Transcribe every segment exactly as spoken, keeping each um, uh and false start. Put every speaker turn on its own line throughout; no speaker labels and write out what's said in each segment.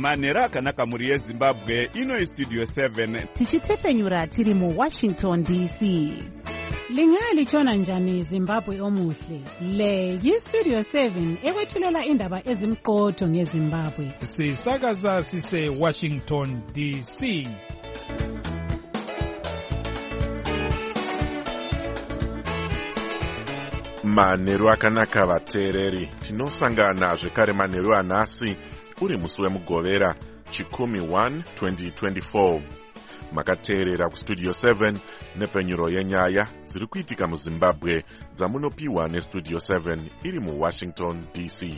manhero akanaka mhuri yezimbabwe. Ino istudio seven
tichitefenyura tiri muwashington D C.
Lingalitshona njani Zimbabwe omuhle? Le yistudio seven ekwethulela indaba ezimqotho ngeZimbabwe.
Sisakaza sise Washington D C.
Manheru akanaka vateereri, tinosangana zvekare manheru anhasi uri musi wemugovera chikumi one twenty twenty-four. Makateerera kustudio seven nepfenyuro yenyaya dziri kuitika muZimbabwe dzamunopiwa nestudio seven iri muWashington D C.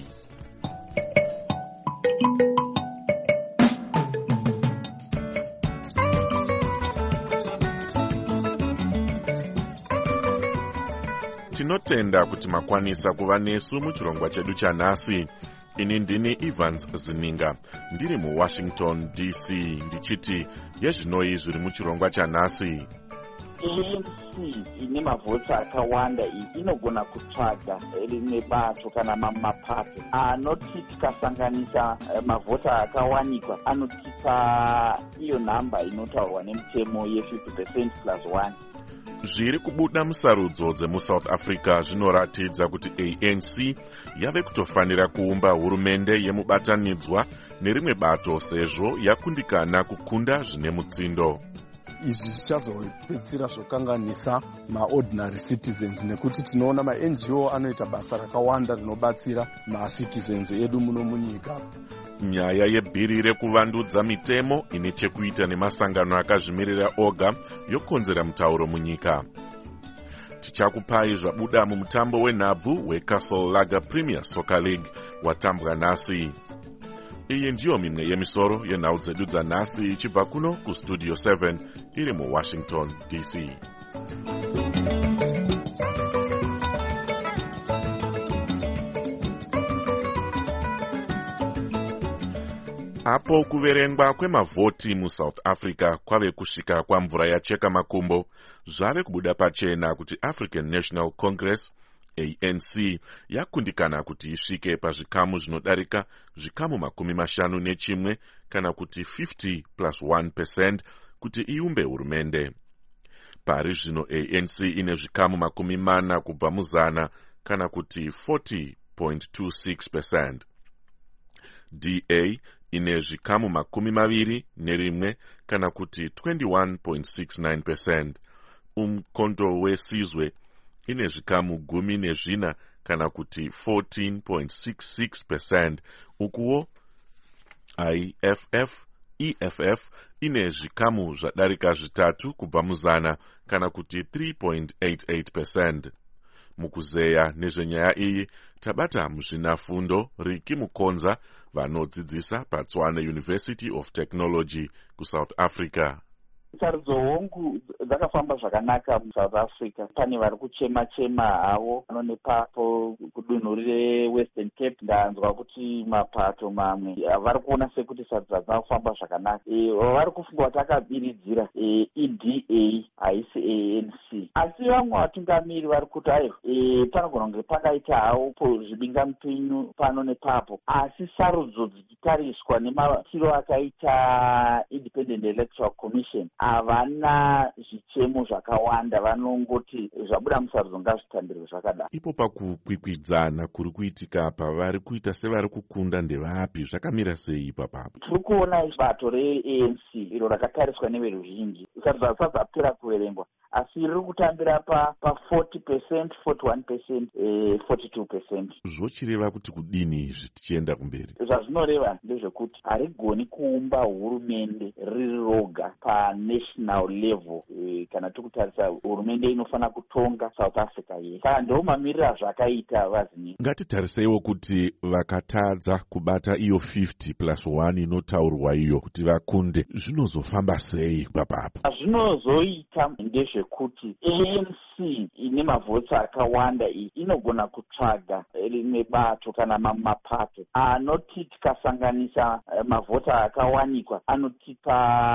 Tinotenda kuti makwanisa kuva nesu muchirongwa chedu chanhasi. Ini ndini Evans Zininga, ndiri muWashington D C, ndichiti yezvinoi zviri muchirongwa chanhasi.
A N C ine mavhoti akawanda iyi inogona kutsvaga rimwe bato kana mamwe mapato anoti tikasanganisa mavhoti akawanikwa anotipa iyo nhamba inotaurwa nemutemo ye fifty percent plus one.
Zviri kubuda musarudzo dzemuSouth Africa zvinoratidza kuti A N C yave kutofanira kuumba hurumende yemubatanidzwa nerimwe bato sezvo yakundikana kukunda zvine mutsindo.
Izvi zvichazopedzisira zvokanganisa maordinary citizens nekuti tinoona ma-N G O anoita basa rakawanda rinobatsira ma-citizens edu muno munyika.
Nyaya yebhiri rekuvandudza mitemo ine chekuita nemasangano akazvimirira oga yokonzera mutauro munyika. Tichakupai zvabuda mumutambo wenhabvu weCastle Lager Premier Soccer League watambwa nhasi. Iyi ndiyo mimwe yemisoro yenhau dzedu dzanhasi ichibva kuno kustudio seven iri muWashington D C. Apo kuverengwa kwemavhoti muSouth Africa kwave kusvika kwamvura yacheka makumbo, zvave kubuda pachena kuti African National Congress A N C yakundikana kuti isvike pazvikamu zvinodarika zvikamu makumi mashanu nechimwe kana kuti fifty plus one percent kuti iumbe hurumende. Pari zvino A N C ine zvikamu makumi mana kubva muzana kana kuti forty point two six percent. D A ine zvikamu makumi maviri nerimwe kana kuti twenty-one point six nine percent. Umkhonto weSizwe ine zvikamu gumi nezvina kana kuti fourteen point six six percent. Ukuwo I F F E F F ine zvikamu zvadarika zvitatu kubva muzana kana kuti three point eight eight percent. Mukuzeya nezvenyaya iyi tabata muzvinafundo Riki Mukonza vanodzidzisa paTshwane University of Technology kuSouth Africa.
Sarudzo hongu dzakafamba zvakanaka muSouth Africa. Pane vari kuchema chema havo vanonepapo kudunhu reWestern Cape. Ndanzwa kuti mapato mamwe vari kuona sekuti sarudzo dzakafamba zvakanaka. E, vari kufunga kuti akabiridzira e, E D A haisi A N C. Asi vamwe vatungamiri vari kuti ayo e, panogona kunge pakaita havo zvibingamupinyu pano nepapo. Asi sarudzo dzichitariswa nematiro akaita Independent Electoral Commission havana zvichemo zvakawanda, vanongoti zvabuda musarudzo ngazvitandirwe zvakadaro.
Ipo pakukwikwidzana kuri kuitika pavari kuita sevari kukunda ndevapi, zvakamira sei ipapapo?
Tiri kuona bato re-A N C iro rakatariswa neveruzhinji sarudzo hadzisati dzapera kuverengwa, asi riri kutambira pa pa forty percent, forty-one percent, eh, forty-two percent.
Zvochireva kuti kudini izvi tichienda kumberi?
Zvazvinoreva ndezvekuti harigoni kuumba hurumende riri roga pa national level. E, kana tikutarisa hurumende inofanira kutonga South Africa yese. Saka ndo mamiriro azvakaita vaziningi.
Ngatitariseiwo kuti vakatadza kubata iyo fifty plus one inotaurwa iyo kuti vakunde, zvinozofamba sei papapo?
Zvinozoita ndezvekuti A N C ine mavhoti akawanda iyi inogona kutsvaga rimwe bato kana mamwe mapato anoti tikasanganisa mavhoti akawanikwa anotipa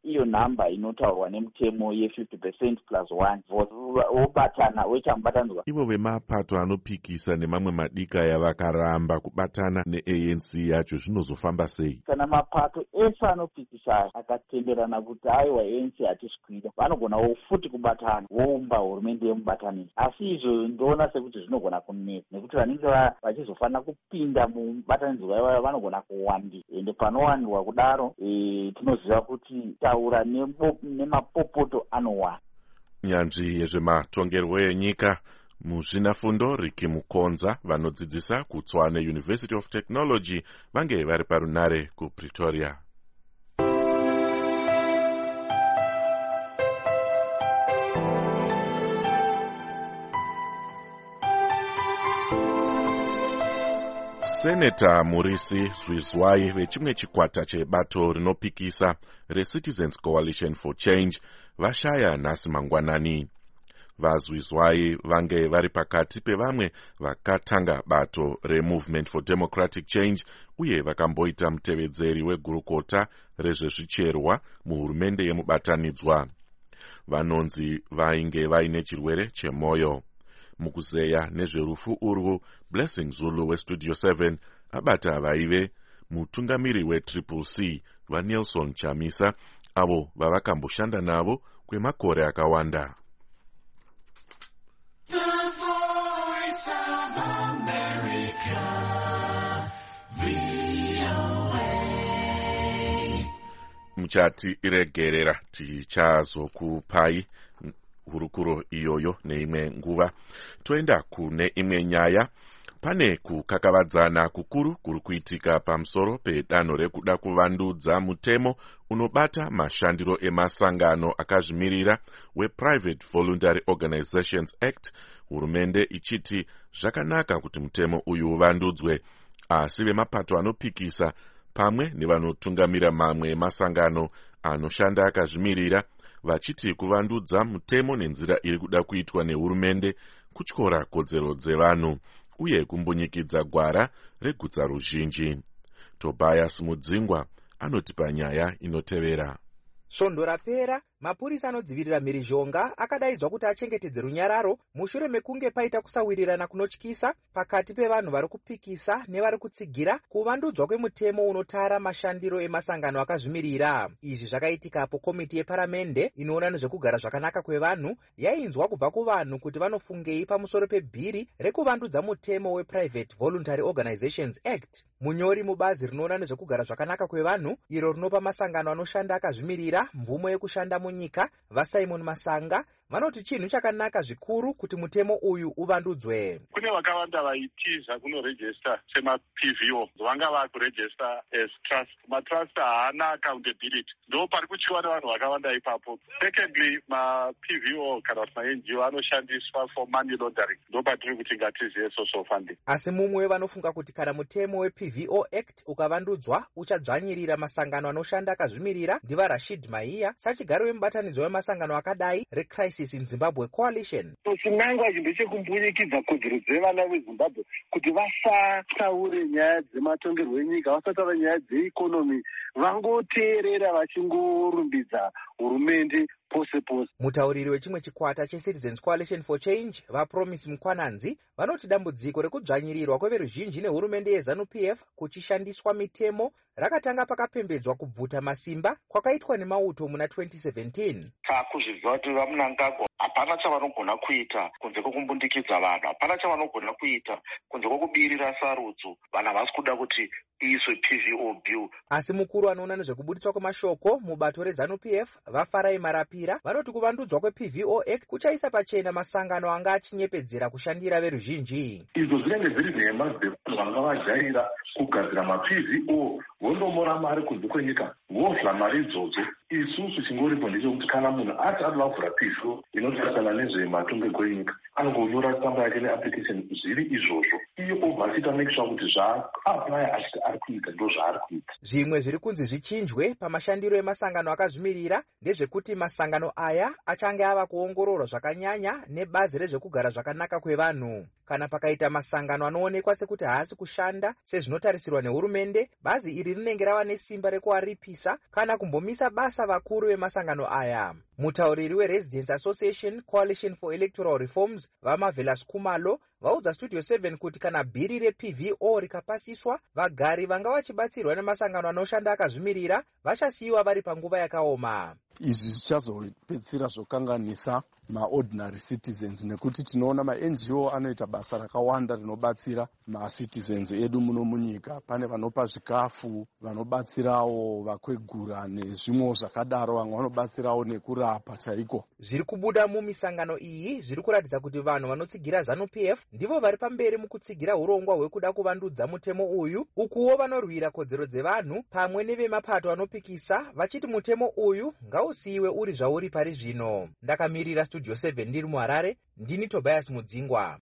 iyo nhamba inotaurwa nemutemo ye-fifty percent plus one vote wobatana wechamubatanizwa.
Ivo vemapato anopikisa nemamwe madikaya vakaramba kubatana ne-A N C yacho zvinozofamba sei?
Kana mapato ese anopikisa akatenderana kuti aiwa A N C hatisikuida, vanogonawo futi kubatana voumba hurumende yemubatanidzwa. Asi izvo ndoona sekuti zvinogona kunetsa nekuti vanenge vachizofanira kupinda mubatanidzwa ivaya vanogona kuwandi, ende panowandirwa kudaro e, tinoziva kuti taura nemapopoto anowanda.
Nyanzvi yezvematongerwo enyika muzvinafundo Riki Mukonza vanodzidzisa kuTswane University of Technology vange vari parunare kuPretoria. Seneta Murisi Zwizwai vechimwe chikwata chebato rinopikisa reCitizens Coalition for Change vashaya nhasi mangwanani. VaZwizwai vange vari pakati pevamwe vakatanga bato reMovement for Democratic Change uye vakamboita mutevedzeri wegurukota rezvezvicherwa muhurumende yemubatanidzwa. Vanonzi vainge vaine chirwere chemwoyo. Mukuzeya nezverufu urwu, Blessing Zulu weStudio seven abata vaive mutungamiri weTriple C vaNelson Chamisa avo vavakamboshanda navo kwemakore akawanda. Muchati iregerera tichazokupai hurukuro iyoyo neimwe nguva. Toenda kune imwe nyaya. Pane kukakavadzana kukuru kuri kuitika pamusoro pedanho rekuda kuvandudza mutemo unobata mashandiro emasangano akazvimirira wePrivate Voluntary Organizations Act, hurumende ichiti zvakanaka kuti mutemo uyu uvandudzwe, asi vemapato anopikisa pamwe nevanotungamira mamwe masangano anoshanda akazvimirira vachiti kuvandudza mutemo nenzira iri kuda kuitwa nehurumende kutyora kodzero dzevanhu uye kumbunyikidza gwara regutsa ruzhinji. Tobias Mudzingwa anotipa nyaya inotevera.
Svondo rapera, mapurisa anodzivirira mhirizhonga akadaidzwa kuti achengetedze runyararo mushure mekunge paita kusawirirana kunotyisa pakati pevanhu vari kupikisa nevari kutsigira kuvandudzwa kwemutemo unotara mashandiro emasangano akazvimirira. Izvi zvakaitika po komiti yeparamende inoona nezvekugara zvakanaka kwevanhu yainzwa kubva kuvanhu kuti vanofungei pamusoro pebhiri rekuvandudza mutemo wePrivate Voluntary Organizations Act. Munyori mubazi rinoona nezvekugara zvakanaka kwevanhu iro rinopa masangano anoshanda akazvimirira mvumo yekushanda munyika vaSimon Masanga vanoti chinhu chakanaka zvikuru kuti mutemo uyu uvandudzwe.
Kune vakawanda vaitiza kunorejista sema-P V O vanga vakurejista as trust. Matrust haana accountability. Ndo pari kuchiwa nevanhu vakawanda ipapo. Secondly, ma-P V O kana kuti ma-N G O anoshandiswa for money laundering. Ndo patiri kuti ngatiziye social funding.
Asi mumwe vanofunga kuti kana mutemo weP V O Act ukavandudzwa uchadzvanyirira masangano anoshanda akazvimirira ndiva Rashid Mahiya sachigaro wemubatanidzwa wemasangano akadai reCrisis in Zimbabwe Coalition.
Chinangwa chinhu chekumbuyikidza kodzero dzevana veZimbabwe kuti vasataure nyaya dzematongerwo enyika, vasataure nyaya dzeikonomi, vangoteerera vachingorumbidza hurumende pose pose.
Mutauriri wechimwe chikwata cheCitizens Coalition for Change vaPromise Mukwananzi vanoti dambudziko rekudzvanyirirwa kweveruzhinji nehurumende yeZanu-P F kuchishandiswa mitemo rakatanga pakapembedzwa kubvuta masimba kwakaitwa nemauto muna twenty seventeen.
Takuzviziva kuti vaMnangagwa hapana chavanogona kuita kunze kwokumbundikidza vanhu, hapana chavanogona kuita kunze kwokubirira sarudzo. Vanhu havasi kuda kuti iiswe P V O bill.
Asi mukuru anoona nezvekubudiswa kwemashoko mubato reZanu-P F vaFarai Marapira vanoti kuvandudzwa kweP V O Act kuchaisa pachena masangano anga achinyepedzera kushandira veruzhinji.
Izvo zvinenge zviri nhema dzevanhu vanga vajaira kugadzira ma-P V O vondomora mari kunze kwenyika vovhla mari idzodzo. Isusu chingoripo ndechekuti kana munhu ati ati vavhura P V O inotarisana nezvematongerwo enyika anongonyora tsamba yake neapplication zviri izvozvo, iye obva achiita make sure kuti zvaaplya achiti ari kuita ndo zvaari kuita.
Zvimwe zviri kunzi zvichinjwe pamashandiro emasangano akazvimirira ndezvekuti masangano aya achange ava kuongororwa zvakanyanya nebazi rezvekugara zvakanaka kwevanhu. Kana pakaita masangano anoonekwa sekuti haasi kushanda sezvinotarisirwa nehurumende, bazi iri rinenge rava nesimba rekuvaripisa kana kumbomisa basa vakuru vemasangano aya. Mutauriri weResidents Association Coalition for Electoral Reforms vaMavelas Kumalo vaudza Studio seven kuti kana bhiri reP V O rikapasiswa, vagari vanga vachibatsirwa nemasangano anoshanda akazvimirira vachasiyiwa vari panguva yakaoma.
Izvi zvichazopedzisira zvokanganisa maordinary citizens nekuti tinoona maN G O anoita basa rakawanda rinobatsira macitizens edu muno munyika. Pane vanopa zvikafu, vanobatsirawo vakwegura nezvimwe zvakadaro, vamwe vanobatsirawo nekurapa chaiko.
Zviri kubuda mumisangano iyi zviri kuratidza kuti vanhu vanotsigira ZANU P F ndivo vari pamberi mukutsigira urongwa hwekuda kuvandudza mutemo uyu, ukuwo vanorwira kodzero dzevanhu pamwe nevemapato anopikisa vachiti mutemo uyu ngausiyiwe uri zvauri pari zvino. Ndakamirira Studio seven ndiri muHarare, ndini Tobias Mudzingwa.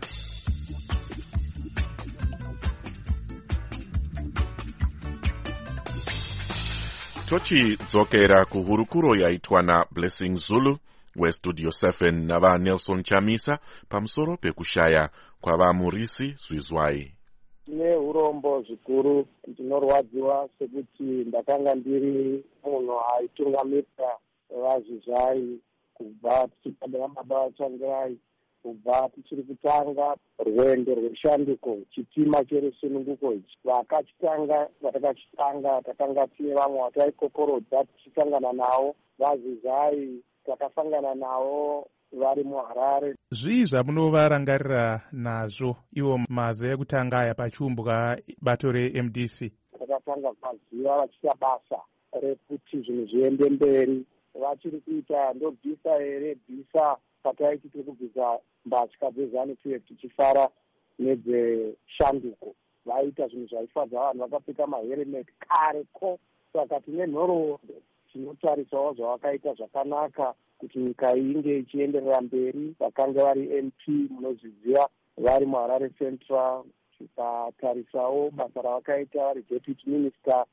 Tochidzokera kuhurukuro yaitwa naBlessing Zulu weStudio seven navaNelson Chamisa pamusoro pekushaya kwavamurisi Zwizwai.
Tine urombo zvikuru, ndinorwadziwa sekuti ndakanga ndiri munhu aitungamirira vaZvizwai kubva tichibva mababa Changirai, kubva tichiri kutanga rwendo rweshanduko chitima cherusununguko ichi. Vakachitanga vatakachitanga takanga tine vamwe vataikokorodza tichitangana navo vaZvizwai, takasangana navo vari muHarare.
Zvii zvamunovarangarira nazvo ivo mazuva ekutanga aya pachiumbwa bato reM D C?
Takatanga kwaziva vachiita basa rekuti zvinhu zviende mberi. Vachiri kuita ndobvisa here bvisa pataiti tiri kubvisa mbatya dzeZANU P F tichifara nedzeshanduko. Vaita zvinhu zvaifadza vanhu, vakapfeka maherimeti kareko. Saka tine nhoroondo tinotarisawo zvavakaita zvakanaka kuti nyika inge ichienderera mberi. Vakanga vari M P munozviziva vari muHarare Central. Tikatarisawo basa ravakaita vari deputy minister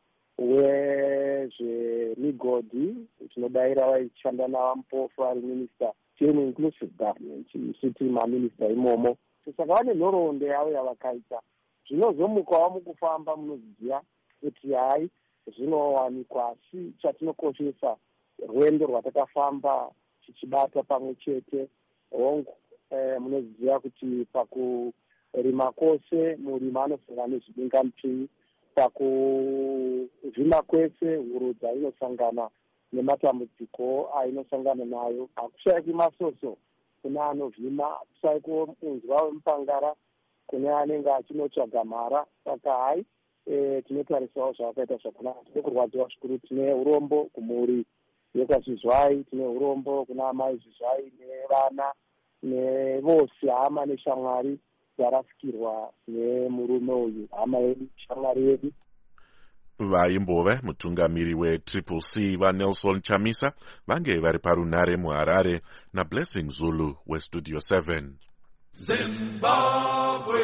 wezvemigodi, tinodayira vaishanda navamupofu vari minister team inclusive government, isiti maminista imomo. Saka vane nhoroondo yavo yavakaita. Zvinozomukawo mukufamba munozviziva kuti hai zvinowanikwa, asi chatinokoshesa rwendo rwatakafamba tichibata pamwe chete hongu. Eh, munozviziva kuti pakurima kwose murimi anosangana nezvibingamupini, pakuvhima kwese hurudza inosangana nematambudziko ainosangana nayo. Hakushayiki masoso kune anovhima, hakushayiki unzwa wemupangara kune anenge achinotsvaga mhara. Saka hai e, tinotarisawo zvavakaita zvakanaka. Tine kurwadziwa zvikuru. Tine urombo kumhuri yekwaZvizwai, tine urombo kuna amai Zvizwai nevana nevose hama neshamwari yarasikirwa nemurume uyu, hama yedu, shamwari yedu.
Vaimbove mutungamiri weTriple C vaNelson Chamisa vange vari parunare muHarare naBlessing Zulu weStudio seven. Zimbabwe.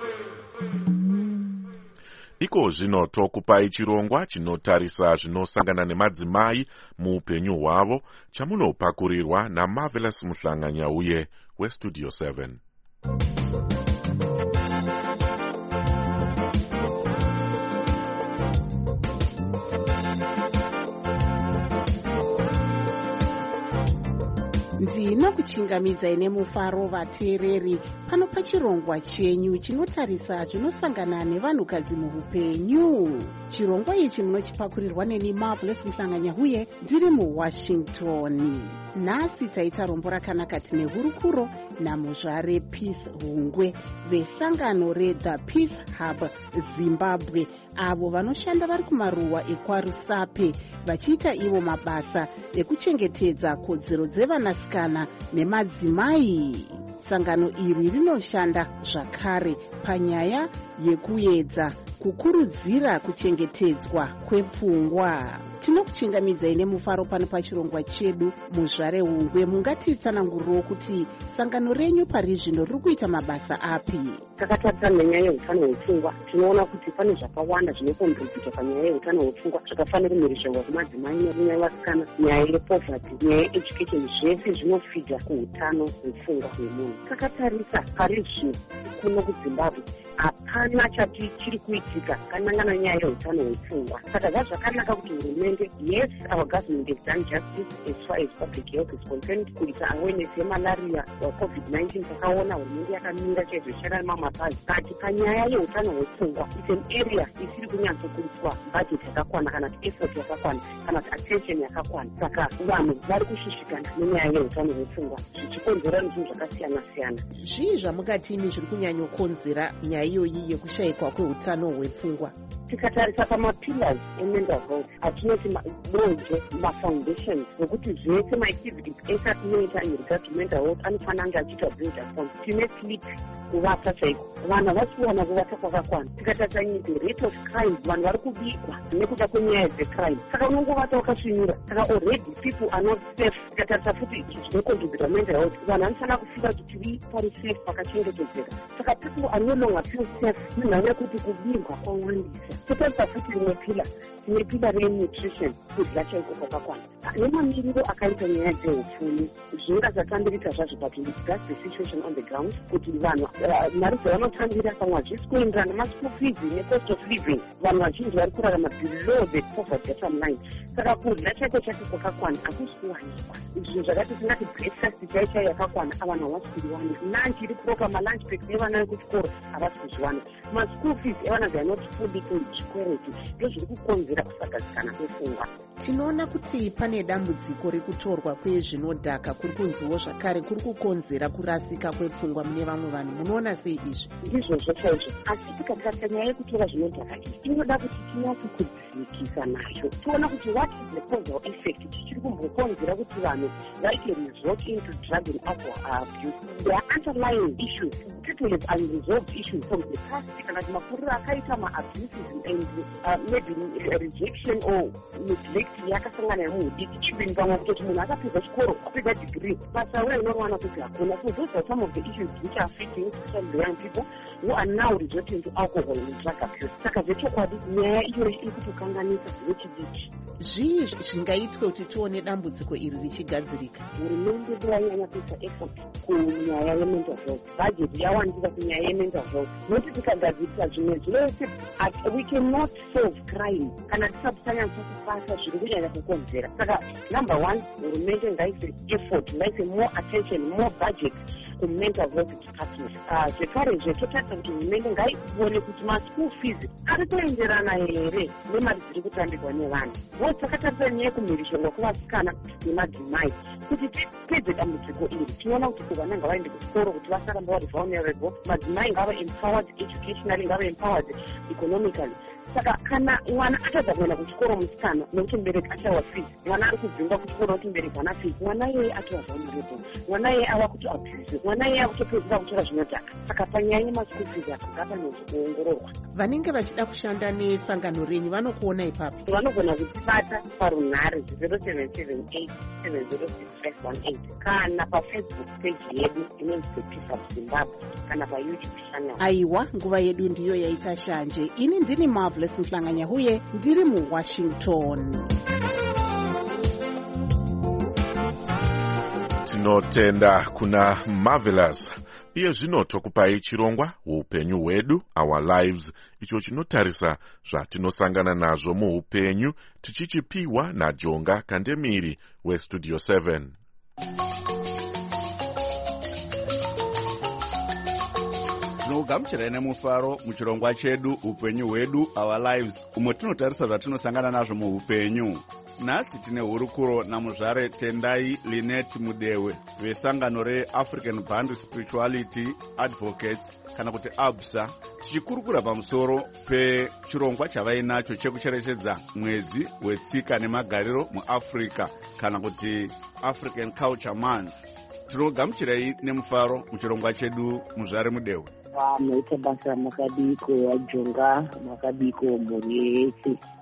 Iko zvino tokupai chirongwa chinotarisa zvinosangana nemadzimai muupenyu hwavo chamunopakurirwa naMarvelous Muhlanganyauye weStudio seven.
ndina kuchingamidza ine mufaro vateereri pano pachirongwa chenyu chinotarisa zvinosangana nevanhukadzi muupenyu. Chirongwa ichi munochipakurirwa neni Marvelous Muhlanganyauye ndiri muWashington. Nhasi taita rombo rakanaka. Tine hurukuro namuzvare Peace Hungwe vesangano reThe Peace Hub Zimbabwe, avo vanoshanda vari kumaruwa ekwaRusape vachiita ivo mabasa ekuchengetedza kodzero dzevanasikana nemadzimai. Sangano iri rinoshanda zvakare panyaya yekuedza kukurudzira kuchengetedzwa kwepfungwa. tinokuchingamidzai nemufaro pano pachirongwa chedu. Muzvare Hungwe, mungatitsanangurirewo kuti sangano renyu pari zvino riri kuita mabasa api?
Takatarisa nenyaya yeutano hwepfungwa, tinoona kuti pane zvakawanda zvinokontribhuta panyaya yeutano hwepfungwa zvakafanira kumirizhangwa kumadzimai nerunyaya vasikana, nyaya yepovhati, nyaya yeeducation, zvese zvinofidha kuutano hwepfungwa hwemunhu. Takatarisa pari zvino kuno kuZimbabwe hapana chati chiri kuitika kanangana nyaya yeutano hwepfungwa. Saka zvazvakanaka kuti hurumende, yes, our government has done justice as far as public health is concerned, kuita awareness yemalaria wa covid nineteen. Takaona hurumende yakamira chaizvo ichara mamapazi kati panyaya yeutano hwepfungwa it's an area isiri kunyatsokuiswa budget yakakwana kana kuti effort yakakwana kana kuti attention yakakwana. Saka vanhu vari kushushikana nenyaya yeutano hwepfungwa zvichikonzera nezvinhu zvakasiyana siyana.
Zvii zvamungatimi zviri kunyanyokonzera nyaya iyoyi yekushayikwa kweutano hwepfungwa?
Tikatarisa pamapillars emental health atinoti donje mafoundations nokuti zvese maactivities ese atinoita in regard to mental health anofanira kunge achiitwa build upon. Tine sleep, kuvata chaiko, vanhu havasi kuwana kuvata kwakakwana. Tikatarisa the rate of crime, vanhu vari kubikwa nekuda kwenyaya dzecrime. Saka unongovata wakasvinura. Saka already people are not safe. Tikatarisa futi zvinokontribhuta mental health, vanhu vanofanira kufira kuti tiri pari safe pakachengetedzeka. Saka people are no longer feel safe nenhau yekuti kubirwa kwawandisa. Totarisa futi rimwe pila, rimwe pila renutrition, kudya chaiko kwakakwana. Nemamiriro akaita nyaya dzeupfumi, zvinonga zvakambirika zvazvo but that's the situation on the ground, kuti vanhu mari dzavanotambira pamwe hazvisi kuenderana namaschool fees necost of living. Vanhu vazhinji vari kurarama below the poverty bottom line. Saka kudya chaiko chaiko kwakakwana hakusi kuwanikwa. Zvinhu zvakati tingati breakfast chai chai yakakwana avanhu havasi kuiwana. Lunch iri proper, malunch break nevana vekuchikoro havasi kuzviwana. Maschool fees evana they are not fully kuchikwereti. Ndozviri kukonzera kusagadzikana kwepfungwa.
Tinoona kuti pane dambudziko rekutorwa kwezvinodhaka kuri kunziwo zvakare kuri kukonzera kurasika kwepfungwa mune vamwe vanhu. Munoona sei izvi?
Ndizvozvo chaizvo. Asi tikatarisa nyaya yekutora zvinodhaka inoda kuti tinyatso kudzikisa nayo. Tiona kuti what is the causal effect tichiri kumbokonzera kuti vanhu vaite resort into drug and alcohol abuse. There are underlying issues, particularly unresolved issues from the past. Kana kuti mafuriro akaita ma-abuses and uh, maybe rejection or neglect yakasangana nemuhudiki. Even pamwe kutoti munhu akapedza chikoro, apedza degree, basa uye unowana kuti hakuna. So those are some of the issues which are affecting especially the young people who are now resorting to alcohol and drug abuse. Saka zvechokwadi nyaya iyoyi iri kutokanganisa zvechidiki.
Zvii zvingaitwe kuti tione dambudziko iri richigadzirika?
Hurumende iranyanya kuisa effort kunyaya yemental health. Budget yawandisa kunyaya yemental health. Noti tikagadzirisa zvimwe zvese, we cannot solve crime kana tisati tanyatsa kupasa zviri kunyanya kukonzera. Saka number one, hurumende ngaise effort, ngaise more attention, more budget kumental health department. Zvekare zvetotarisa kuti hurumende ngaione kuti maschool fees ari kuenderana here nemari dziri kutambirwa nevanhu. Vose takatarisa nyaya yekumirizhangwa kuvasikana nemadzimai kuti tipedze dambudziko iri. Tinoona kuti vana ngavaende kuchikoro kuti vasaramba vari vulnerable, madzimai ngava empowered educationally, ngava empowered economically. Saka kana mwana atadza kuenda kuchikoro musikana nekuti mubereki ashaiwa fees, mwana ari kudzingwa kuchikoro nekuti mubereki haana fees, mwana iyeye atova vulnerable, mwana iyeye ava kuti abuse, mwana iyeye akutopedzera kutora zvinodhaka. Saka panyaya yemaschool fees apo ngapanonzi kuongororwa.
Vanenge vachida kushanda nesangano renyu vanokuona ipapi?
Vanogona kutibata parunhare zero seven seven eight seven zero six five one eight kana pafacebook page yedu inonzi the Peace of Zimbabwe kana payoutube channel.
Aiwa, nguva yedu ndiyo yaita shanje. Ini ndini Marvelous Mhlanganyahuye, ndiri muWashington.
Tinotenda kuna Marvelous. Iye zvino tokupai chirongwa upenyu hwedu, our lives, icho chinotarisa zvatinosangana nazvo muupenyu, tichichipiwa naJonga Kandemiri weStudio seven.
Tinogamuchirai nemufaro muchirongwa chedu upenyu hwedu, our lives, umwe tinotarisa zvatinosangana nazvo muupenyu. Nhasi tine hurukuro namuzvare Tendai Linet Mudewe vesangano reAfrican Band Spirituality Advocates kana kuti ABSA, tichikurukura pamusoro pechirongwa chavainacho chekucherechedza mwedzi wetsika nemagariro muAfrica kana kuti African Culture Month. Tinogamuchirai nemufaro muchirongwa chedu muzvare Mudewe.
Vanoita basa makadiko aJonga, makadiko mhuri yese.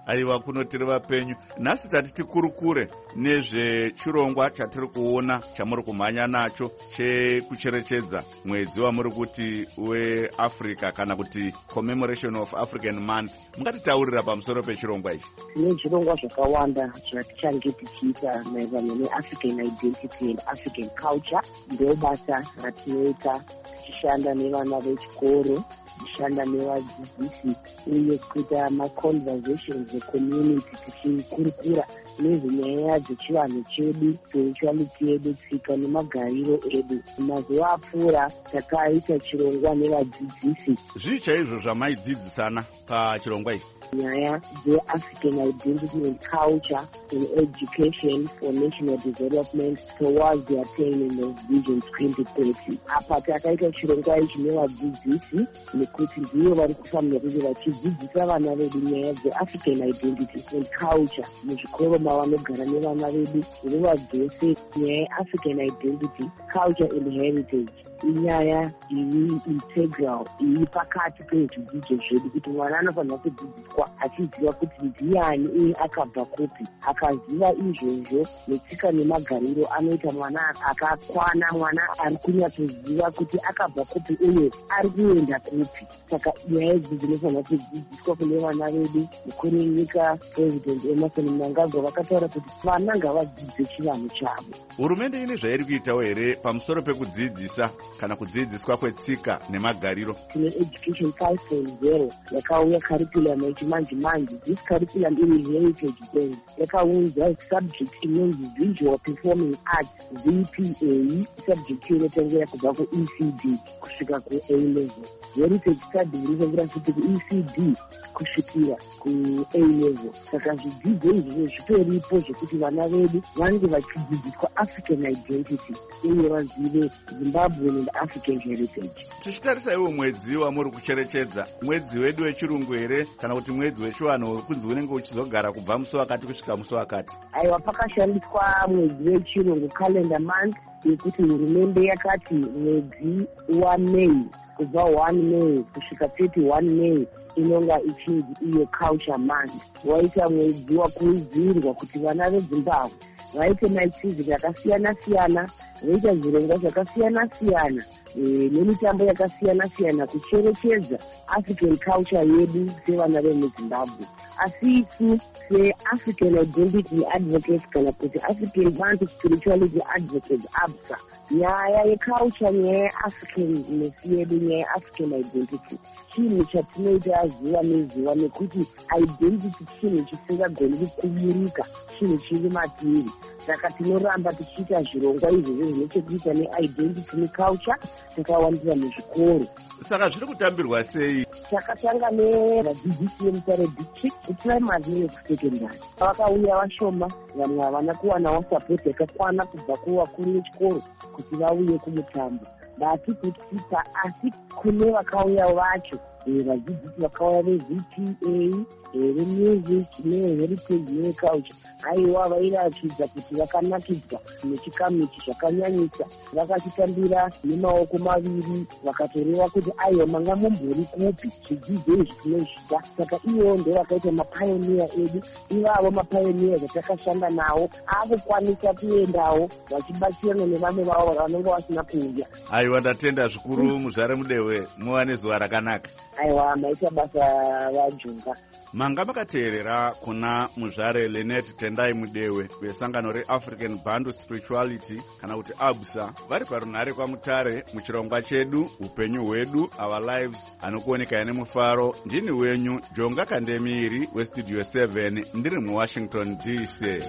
aiwa kunotiri vapenyu. Nhasi tati tikurukure nezvechirongwa chatiri kuona chamuri kumhanya nacho chekucherechedza mwedzi wamuri kuti weAfrica kana kuti commemoration of African month. Mungatitaurira pamusoro pechirongwa ichi?
Tine zvirongwa zvakawanda zvatichange tichiita maererano neAfrican identity and African culture. Ndo basa ratinoita tichishanda nevana vechikoro, tichishanda nevadzidzisi uye kuita maconversations ecommunity tichikurukura nezvenyaya dzechivanhu chedu, spirituality yedu, tsika nemagariro edu. Mazuva apfuura takaita chirongwa nevadzidzisi.
Zvii chaizvo zvamaidzidzisana pachirongwa ichi?
Nyaya dzeAfrican identity and culture in education for national development towards the attainment of Vision twenty thirty. Apa takaita chirongwa ichi nevadzidzisi nekuti ndivo vari kufanira kuti vachidzidzisa vana vedu nyaya dzeAfrican identity and culture muzvikoro mavanogara nevana vedu. Nguva dzose nyaya yeAfrican identity, culture and heritage inyaya iri integral, iri pakati pezvidzidzo zvedu, kuti mwana anofanira kudzidziswa achiziva kuti ndiani uye akabva kupi. Akaziva izvozvo netsika nemagariro anoita mwana akakwana, mwana ari kunyatsoziva kuti akabva kupi uye ari kuenda kupi. Saka nyaya idzi dzinofanira kudzidziswa kune vana vedu. Mukuru wenyika President Emerson Mnangagwa vakataura kuti vana ngavadzidze chivanhu chavo.
Hurumende ine zvairi kuitawo here pamusoro pekudzidzisa kana kudzidziswa kwetsika nemagariro?
Tine education five point zero yakauya curriculum yechimanje manje. This curriculum iri heritage based. Yakaunza subject inonzi visual performing arts V P A, subject inotangura kubva ku-E C D kusvika ku-A level. Heritage studies inotangura futi ku-E C D kusvikira ku-A level. Saka zvidzidzo izvi zvitoripo zvekuti vana vedu vange vachidzidziswa African identity uye vazive Zimbabwe and African heritage.
Tichitarisa iwo mwedzi wamuri kucherechedza, mwedzi wedu wechirungu here kana kuti mwedzi wechivanhu kunzi unenge uchizogara kubva musi wakati kusvika musi wakati?
Aiwa, pakashandiswa mwedzi wechirungu calendar month yekuti hurumende yakati mwedzi waMei kubva one May kusvika thirty-one May inonga ichinzi iyo culture month. Waita mwedzi wakuudzirwa kuti vana veZimbabwe vaite maitiziro yakasiyana siyana, voita zvirongwa zvakasiyana siyana nemitambo yakasiyana siyana kucherechedza African culture yedu sevana vemuZimbabwe. Asi isu seAfrican identity advocates kana kuti African Bantu spirituality advocates ABSA, nyaya yeculture, nyaya yeAfrican nesi yedu, nyaya yeAfrican identity chinhu chatinoita zuva nezuva, nekuti identity chinhu chisingagoni kukumurika, chinhu chiri matiri. Saka tinoramba tichiita zvirongwa izvozvo zvinechekuita neidentity neculture takawandira muzvikoro.
Saka zviri kutambirwa sei?
Takatanga nevadzidzisi veMutare district kuprimary nekusekondari. Vakauya vashoma, vamwe havana kuwanawo support yakakwana kubva kuvakuru vechikoro kuti vauye kumutambo. Basi kutsika asi kune vakauya vacho vadzidzisi vakauya veV P A, vemusic neheritage neculture, aiwa vairatidza kuti vakanakidzwa nechikamuchi zvakanyanyisa. Vakachitambira nemaoko maviri, vakatoreva kuti aiwa manga mumbori kupi zvidzidzo izvi tinozvida. Saka ivo ndo vakaita mapioneer edu. Ivavo mapioneer zvatakashanda navo akukwanisa kuendawo vachibatsirana nevamwe vavo vanenge vasina kuuya.
Aiwa, ndatenda zvikuru Muzvare Mudewe, muwane zuva rakanaka.
Aiwa, maita basa vajunga.
Manga makateerera kuna Muzvare Lenet Tendai Mudewe vesangano reAfrican Bantu Spirituality kana kuti ABSA vari parunhare kwaMutare muchirongwa chedu upenyu hwedu our lives anokuoneka nemufaro. Ndini wenyu Jonga Kandemiri weStudio seven ndiri muWashington D C.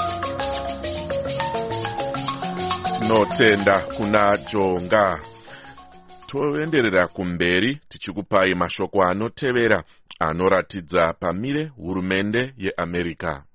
Tinotenda kuna Jonga. Toenderera kumberi tichikupai mashoko anotevera anoratidza pamire hurumende yeAmerica.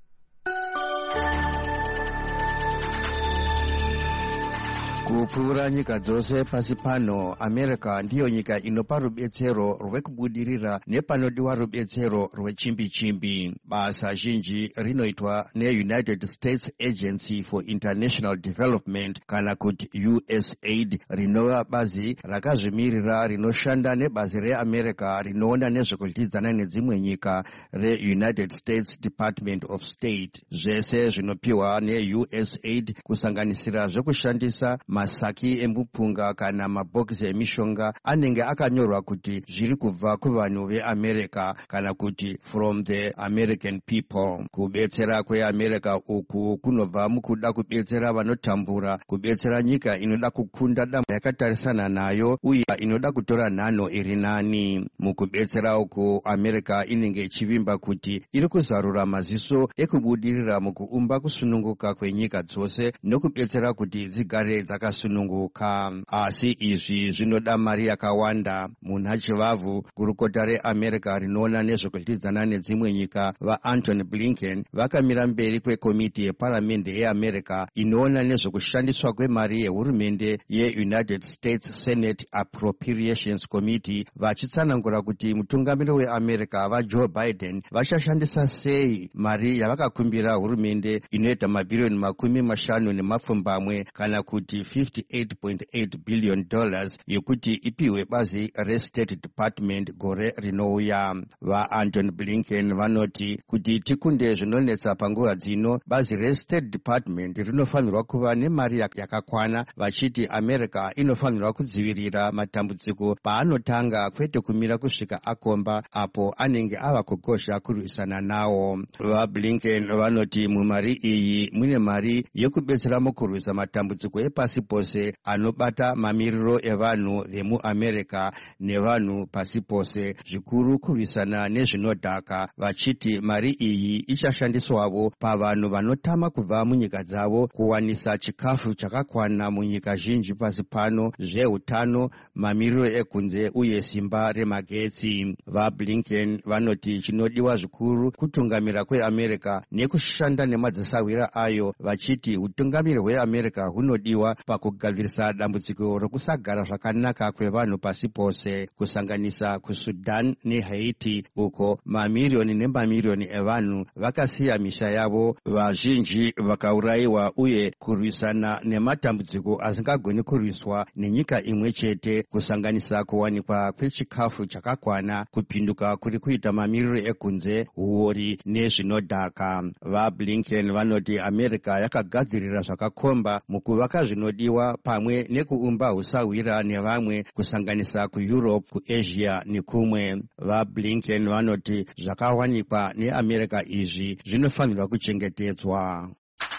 kupfuura nyika dzose pasi pano, america ndiyo nyika inopa rubetsero rwekubudirira nepanodiwa rubetsero rwechimbi-chimbi. Basa zhinji rinoitwa neunited states agency for international development kana kuti U S A I D, rinova bazi rakazvimirira rinoshanda nebazi reamerica rinoona nezvekudyidzana nedzimwe nyika reunited states department of state. Zvese zvinopiwa ne-U S A I D kusanganisira zvekushandisa masaki emupunga kana mabhokisi emishonga anenge akanyorwa kuti zviri kubva kuvanhu veamerica kana kuti from the American people. Kubetsera kweamerica uku kunobva mukuda kubetsera vanotambura, kubetsera nyika inoda kukunda dambo yakatarisana nayo uye inoda kutora nhano iri nani. Mukubetsera uku america inenge ichivimba kuti iri kuzarura maziso ekubudirira mukuumba kusununguka kwenyika dzose nokubetsera kuti dzigare dzakasununguka. Asi izvi zvinoda mari yakawanda. Munhu achivavhu gurukota reamerica rinoona nezvekudyidzana nedzimwe nyika vaAntony Blinken vakamira mberi kwekomiti yeparamende yeamerica inoona nezvekushandiswa kwemari yehurumende yeunited states senate appropriations committee vachitsanangura kuti mutungamiri weamerica vajoe Biden vachashandisa sei mari yavakakumbira hurumende inoita mabhirioni makumi mashanu nemapfumbamwe kana kuti fifty-eight point eight billion dollars yekuti ipiwe bazi restate department gore rinouya. VaAntony Blinken vanoti kuti tikunde zvinonetsa panguva dzino, bazi restate department rinofanirwa kuva nemari yakakwana, vachiti america inofanirwa kudzivirira matambudziko paanotanga kwete kumira kusvika akomba apo anenge ava kukosha kurwisana nawo. VaBlinken vanoti mumari iyi mune mari yekubetsera mukurwisa matambudziko epasi pose anobata mamiriro evanhu vemuamerica nevanhu pasi pose, zvikuru kurwisana nezvinodhaka, vachiti mari iyi ichashandiswawo pavanhu vanotama kubva munyika dzavo kuwanisa chikafu chakakwana munyika zhinji pasi pano, zveutano, mamiriro ekunze uye simba remagetsi. VaBlinken vanoti chinodiwa zvikuru kutungamira kweamerica nekushanda nemadzisawira ayo, vachiti utungamiri hweamerica hunodiwa pakugadzirisa dambudziko rokusagara zvakanaka kwevanhu pasi pose, kusanganisa kuSudan neHaiti uko mamiriyoni nemamiriyoni evanhu vakasiya misha yavo, vazhinji vakaurayiwa uye kurwisana nematambudziko asingagoni kurwiswa nenyika imwe chete, kusanganisa kuwanikwa kwechikafu chakakwana, kupinduka kuri kuita mamiriro ekunze, huori nezvinodhaka. VaBlinken vanoti america yakagadzirira zvakakomba mukuvaka zvinodiwa pamwe nekuumba usawira nevamwe, kusanganisa kuEurope, kuAsia nekumwe. VaBlinken vanoti zvakawanikwa neamerica izvi zvinofanirwa kuchengetedzwa.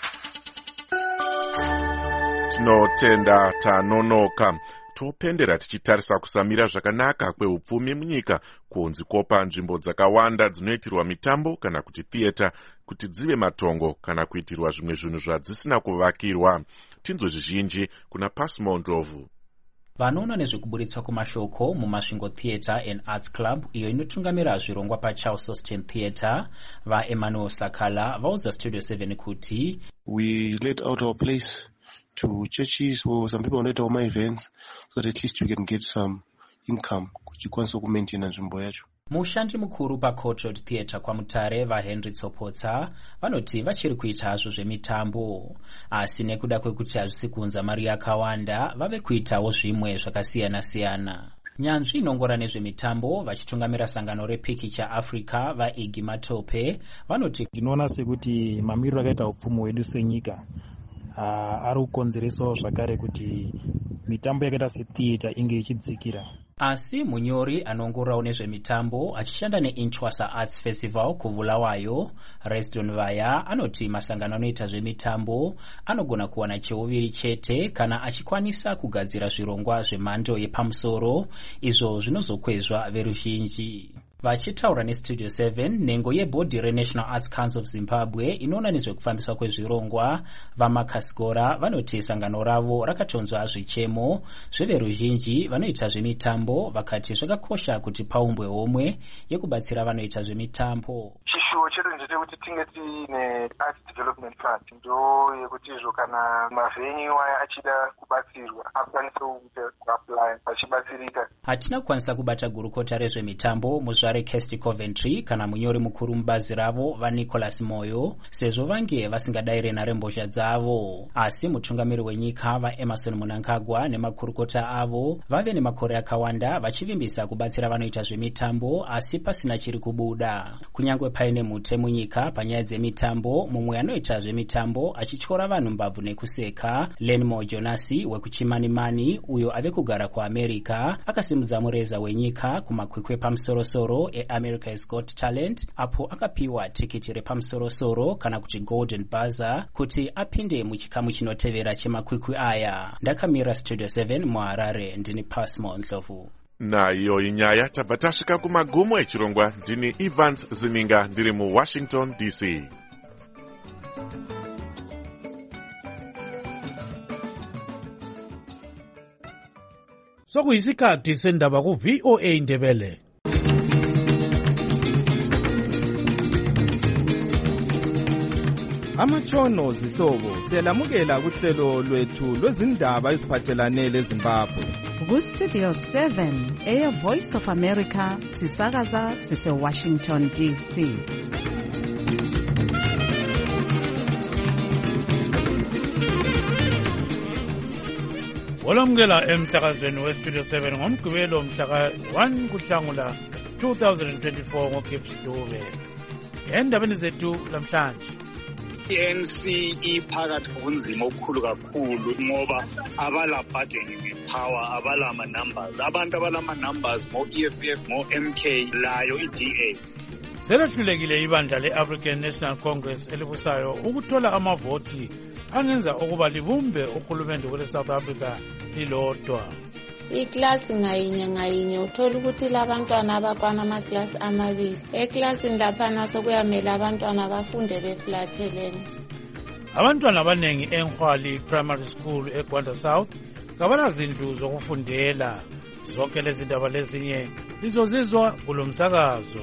Tinotenda tanonoka. Topendera tichitarisa kusamira zvakanaka kweupfumi munyika kunzi kopa nzvimbo dzakawanda dzinoitirwa mitambo kana kuti theatre kuti dzive matongo kana kuitirwa zvimwe zvinhu zvadzisina kuvakirwa. Tinzwe zvizhinji kuna Pasmo Ndlovu.
Vanoona nezvekuburitswa kumashoko mumasvingo Theatre and Arts Club iyo inotungamira zvirongwa paCharles Austin Theatre, vaEmmanuel Sakala vaudza Studio seven kuti
we let out our place to churches or some people wanoita my events so that at least we can get some income kuti kwanise kumaintaina nzvimbo yacho.
Mushandi mukuru paCourt Road Theatre kwaMutare vaHenry Tsopotsa vanoti vachiri kuita hazvo zvemitambo, asi nekuda kwekuti hazvisi kuunza mari yakawanda vave kuitawo zvimwe zvakasiyana-siyana. Nyanzvi inongora nezvemitambo vachitungamira sangano rePicture Africa vaIgi Matope vanoti
ndinoona sekuti mamiriro akaita upfumi hwedu senyika uh, ari kukonzeresawo zvakare kuti mitambo yakaita setheatre inge ichidzikira.
Asi munyori anongorawo nezvemitambo achishanda neInchwasa Arts Festival kuVulawayo, Reston Vaya anoti masangano anoita zvemitambo anogona kuwana cheuviri chete kana achikwanisa kugadzira zvirongwa zvemhando yepamusoro, izvo zvinozokwezva veruzhinji. vachitaura nestudio seven, nhengo yebhodhi renational arts council of zimbabwe inoona nezvekufambiswa kwezvirongwa vamakasgora vanoti sangano ravo rakatonzwa zvichemo zveveruzhinji vanoita zvemitambo, vakati zvakakosha kuti paumbwe homwe yekubatsira vanoita zvemitambo.
Chishuwo chedu ndechekuti tinge tiine art development fund, ndo yekuti izvo kana mavhenyu aya achida kubatsirwa akwanise kuapply achibatsirika.
Hatina kukwanisa kubata gurukota rezvemitambo muzvare Kesti Coventry kana munyori mukuru mubazi ravo vaNicholas Moyo sezvo vange vasingadai renharembozha dzavo, asi mutungamiri wenyika vaEmerson Mnangagwa nemakurukota avo vave nemakore akawanda vachivimbisa kubatsira vanoita zvemitambo, asi pasina chiri kubuda. Kunyangwe paine mute munyika panyaya dzemitambo, mumwe anoita zvemitambo achityora vanhu mbabvu nekuseka, Lenmo Jonasi wekuchimanimani uyo ave kugara kuAmerica akasimudza mureza wenyika kumakwikwi pamusorosoro eAmerica's Got Talent, apo akapiwa tikiti repamusorosoro kana kuti Golden Buzzer kuti apinde muchikamu chinotevera chemakwikwi aya. Ndakamira Studio seven muHarare, ndini Pasmo Ndlovu.
Nayo inyaya tabva tasvika kumagumo echirongwa. Ndini Evans Ziminga ndiri muWashington D C.
Sokuyisikhathi sendaba ku V O A Ndebele.
Amatshono zihlobo siyalamukela kuhlelo lwethu lwezindaba eziphathelane leZimbabwe.
Ku Studio seven, Air Voice of America, sisakaza sise Washington D C.
Olamukela emsakazweni weStudio seven ngomgqibelo mhla one kuNhlangula twenty twenty-four ngoGibbs Dube. Endabeni zethu lamhlanje,
I N C iphakathi kobunzima obukhulu kakhulu ngoba abala bargaining power, abala ama numbers. Abantu abalama numbers ngo E F F, ngo M K, layo I-D A.
selehlulekile ibandla le-African National Congress elibusayo ukuthola amavoti angenza ukuba libumbe uhulumende wele South Africa lilodwa.
Iklasi ngayinye ngayinye uthola ukuthi labantwana abakwana amaklasi amabili. Eklasini lapha naso kuyamela abantwana bafunde beflathelene.
Abantwana abanengi eNkhwali Primary School eGwanda South kabalazindlu zokufundela. Zonke lezi ndaba lezinye lizozizwa kulomsakazo.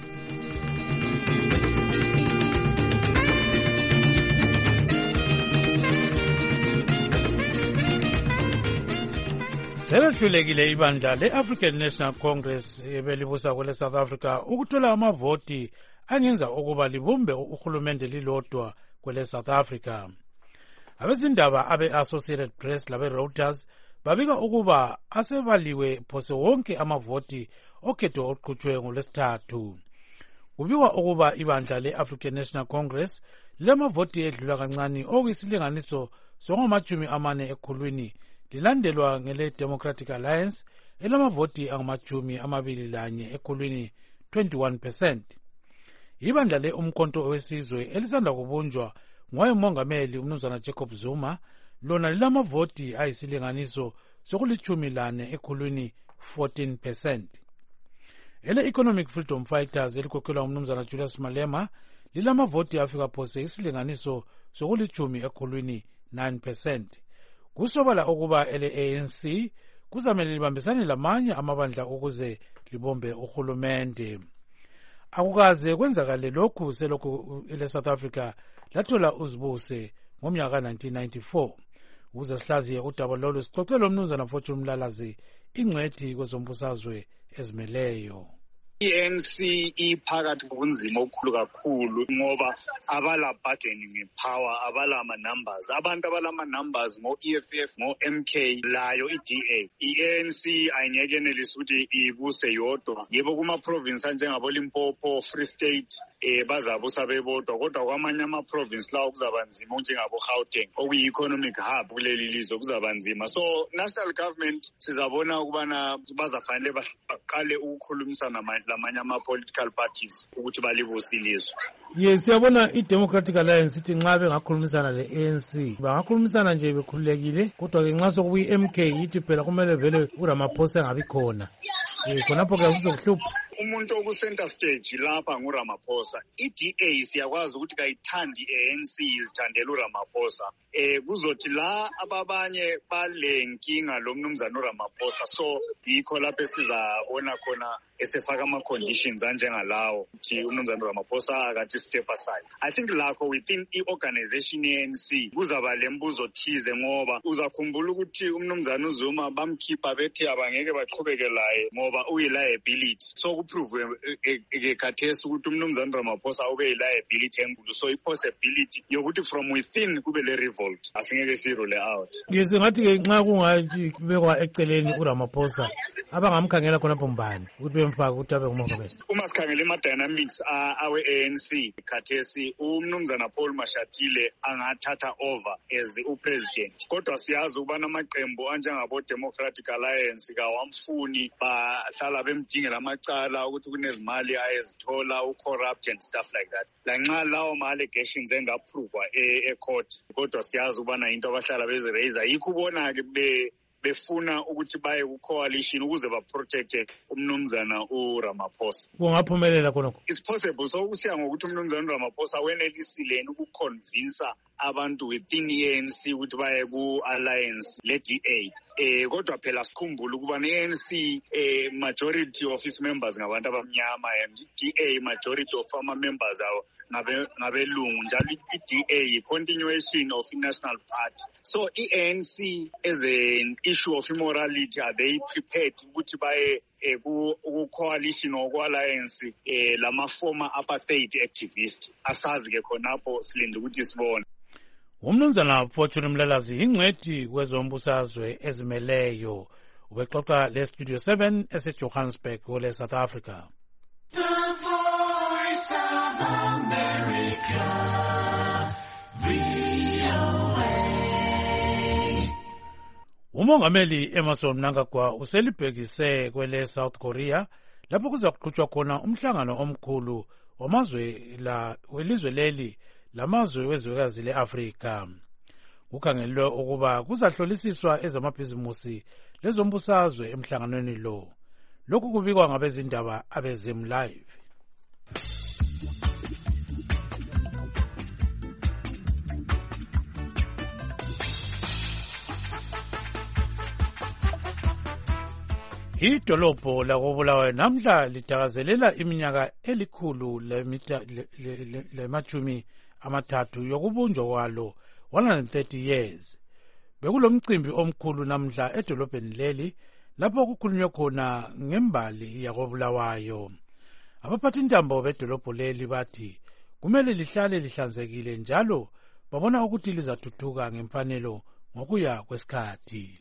Selehlulekile ibandla le-African National Congress ebelibusa kwele South Africa ukuthola amavoti angenza ukuba libumbe uhulumende lilodwa kwele South Africa. Abezindaba abe-Associated Press labe-Reuters babika ukuba asebaliwe phose wonke amavoti okhetho oqhutshwe ngolwesithathu. Kubikwa ukuba ibandla le-African National Congress lamavoti edlula kancane okuyisilinganiso songomajumi amane ekhulwini, lilandelwa ngele Democratic Alliance elamavoti angamajumi amabili lanye ekhulwini twenty-one percent. Ibandla le umkhonto wesizwe elisanda kubunjwa ngowayemongameli umnumzana Jacob Zuma lona lilamavoti ayisilinganiso sokulichumi lane ekhulwini fourteen percent. Ele Economic Freedom Fighters elikhokhelwa umnumzana Julius Malema lilamavoti afika phose isilinganiso sokulichumi ekhulwini nine percent. Kusobala ukuba ele A N C kuzamele libambisane lamanye amabandla ukuze libombe uhulumende. Akukaze kwenzakale lokhu selokhu ele South Africa lathola uzibuse ngomnyaka nineteen ninety-four. Ukuze sihlaziye udaba lolu sixoxele umnumzana Fortune Mlalazi, ingcwethi kwezombusazwe ezimeleyo.
I N C iphakathi kobunzima obukhulu kakhulu ngoba abala bargaining power, abala ama numbers. Abantu abalama numbers ngo E F F, ngo M K, layo I-D A. I N C ayingeke yenelise ukuthi ibuse yodwa. Yebo kuma province njengabo Limpopo, Free State eh bazabusa bebodwa, kodwa kwamanye ama province lawo kuzaba nzima njengabo Gauteng okuyi economic hub kuleli lizwe kuzaba nzima. So national government sizabona ukubana bazafanele baqale ukukhulumisana lamanye ama-political parties ukuthi balibuse ilizwe.
Yes, siyabona i-Democratic Alliance ithi nxa bengakhulumisana le-A N C bangakhulumisana nje bekhululekile, kodwa ke nxa sokuyi-M K ithi phela kumele vele uRamaphosa engabi khona. Eh khonapho ke uzokuhlupha.
umuntu oku-center stage lapha nguRamaphosa. I-D A siyakwazi ukuthi kayithandi i-A N C izithandela uRamaphosa. Eh kuzothi la ababanye bale nkinga lo mnumzana uRamaphosa, so yikho lapho esizabona khona esefaka ama-conditions anjengalawo ukuthi umnumzana uRamaphosa akathi step aside. I think lakho within i-organization ye-A N C kuzaba lembuzo thize ngoba uzakhumbula ukuthi umnumzana uZuma bamkhipha bethi abangeke baqhubeke laye ngoba uyi-liability. So kuprove ke khathesi ukuthi umnumzana uRamaphosa ube yi-liability enkulu, so i-possibility yokuthi from within kube le revolt asingeke sirule out.
Yes, ngathi ke nxa kungabekwa eceleni uRamaphosa abangamkhangela khona bombani ukuthi bemfaka ukuthi abe ngumongameli.
Uma sikhangela ama-dynamics awe-A N C khathesi umnumzana Paul Mashatile angathatha over as upresident, kodwa siyazi ukuba namaqembu anjengabo-Democratic Alliance kawamfuni, bahlala bemdingela amacala ukuthi kunezimali ayezithola u-corrupt and stuff like that. Lanxa lawo ma-allegations engapruvwa e-court, kodwa siyazi ukubana into abahlala beziraisa yikho ubona-ke be befuna ukuthi baye ku-coalition ukuze baprotecte umnumzana uRamaphosa.
Kungaphumelela khonokho?
It's possible. So kusiya ngokuthi umnumzana uRamaphosa wenelisile ukuconvince abantu within i-A N C ukuthi baye ku-alliance le-D A. Eh kodwa phela sikhumbule ukuba ne-A N C eh majority of its members ngabantu abamnyama and i-D A majority of ama members awo ngabelungu, njalo i-D A yi-continuation of i-National Party. So i-A N C as an issue of immorality, are they prepared ukuthi baye ku-coalition or ku-alliance lama former apartheid activist? Asazi ke khonapho silinde ukuthi sibone.
Umnumzana Fortune Mlelazi ingcwethi kwezombusazwe ezimeleyo ubexoxa le-Studio seven ese-Johannesburg kule South Africa.
The Voice of America, V O A.
Umongameli Emmerson Mnangagwa uselibhekise kwele South Korea lapho kuzakuqhutshwa khona umhlangano omkhulu wamazwe la welizwe leli lamazwe wezwekazi le-Afrika. Kukhangelwe ukuba kuzahlolisiswa ezamabhizimusi lezombusazwe emhlanganweni lo. Lokhu kubikwa ngabezindaba abezim live. Idolobho lakobulawayo namhla litakazelela iminyaka elikhulu lemachumi amathathu yokubunjwa kwalo one hundred thirty years. Bekulomcimbi omkhulu namhla edolobheni leli lapho kukhulunywe khona ngembali yakobulawayo. Abaphathi intambo bedolobho leli bathi kumele lihlale lihlanzekile njalo babona ukuthi lizathuthuka ngemfanelo ngokuya kwesikhathi.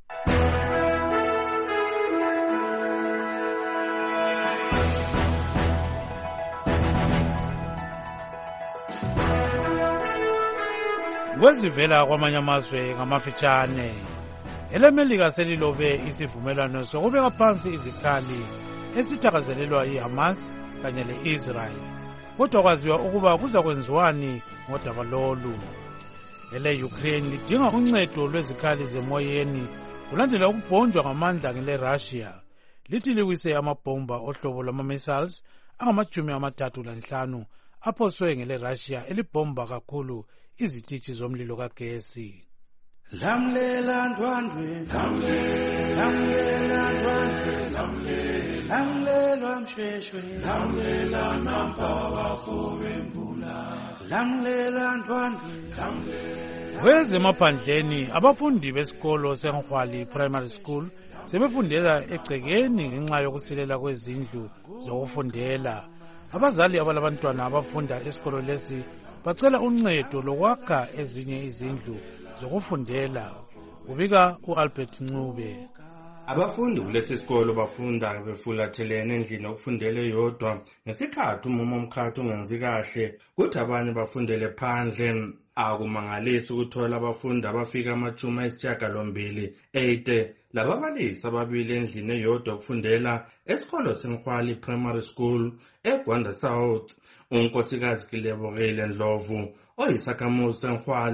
Kwezivela kwamanye amazwe ngamafitshane, elemelika selilobe isivumelwano sokubeka phansi izikhali esithakazelelwa iHamas kanye le-Israel, kodwa kwaziwa ukuba kuzakwenziwani ngodaba lolu. Ele-Ukraine lidinga uncedo lwezikhali zemoyeni kulandela ukubhonjwa ngamandla ngele-Russia, lithi liwise amabhomba ohlobo lwama-missiles angamajumi amathathu lanhlanu aphoswe ngele-Russia elibhomba kakhulu izitishi zomlilo kagesi.
Lamlela ndwandwe, lamlela ndwandwe, lamlela msheshwe, lamlela nampawa fobembula, lamlela ndwandwe.
Kwezemaphandleni abafundi besikolo seNkhwali Primary School sebefundela egcekeni ngenxa yokusilela kwezindlu zokufundela. Abazali abalabantwana abafunda esikolo lesi bacela uncedo lokwakha ezinye izindlu zokufundela. Ubika uAlbert Ncube.
Abafundi kulesi sikolo bafunda befulathelene endlini yokufundela eyodwa ngesikhathi umumo omkhathi ungenzi kahle, kuthi abanye bafundele phandle. Akumangalisi ukuthola abafundi abafika amajumi ayisishiyagalombili eight lababalisi ababili endlini eyodwa yokufundela esikolo seNkhwali Primary School eGwanda South. Unkosikazi Kilebogile Ndlovu oyisakhamuzi seNkhwali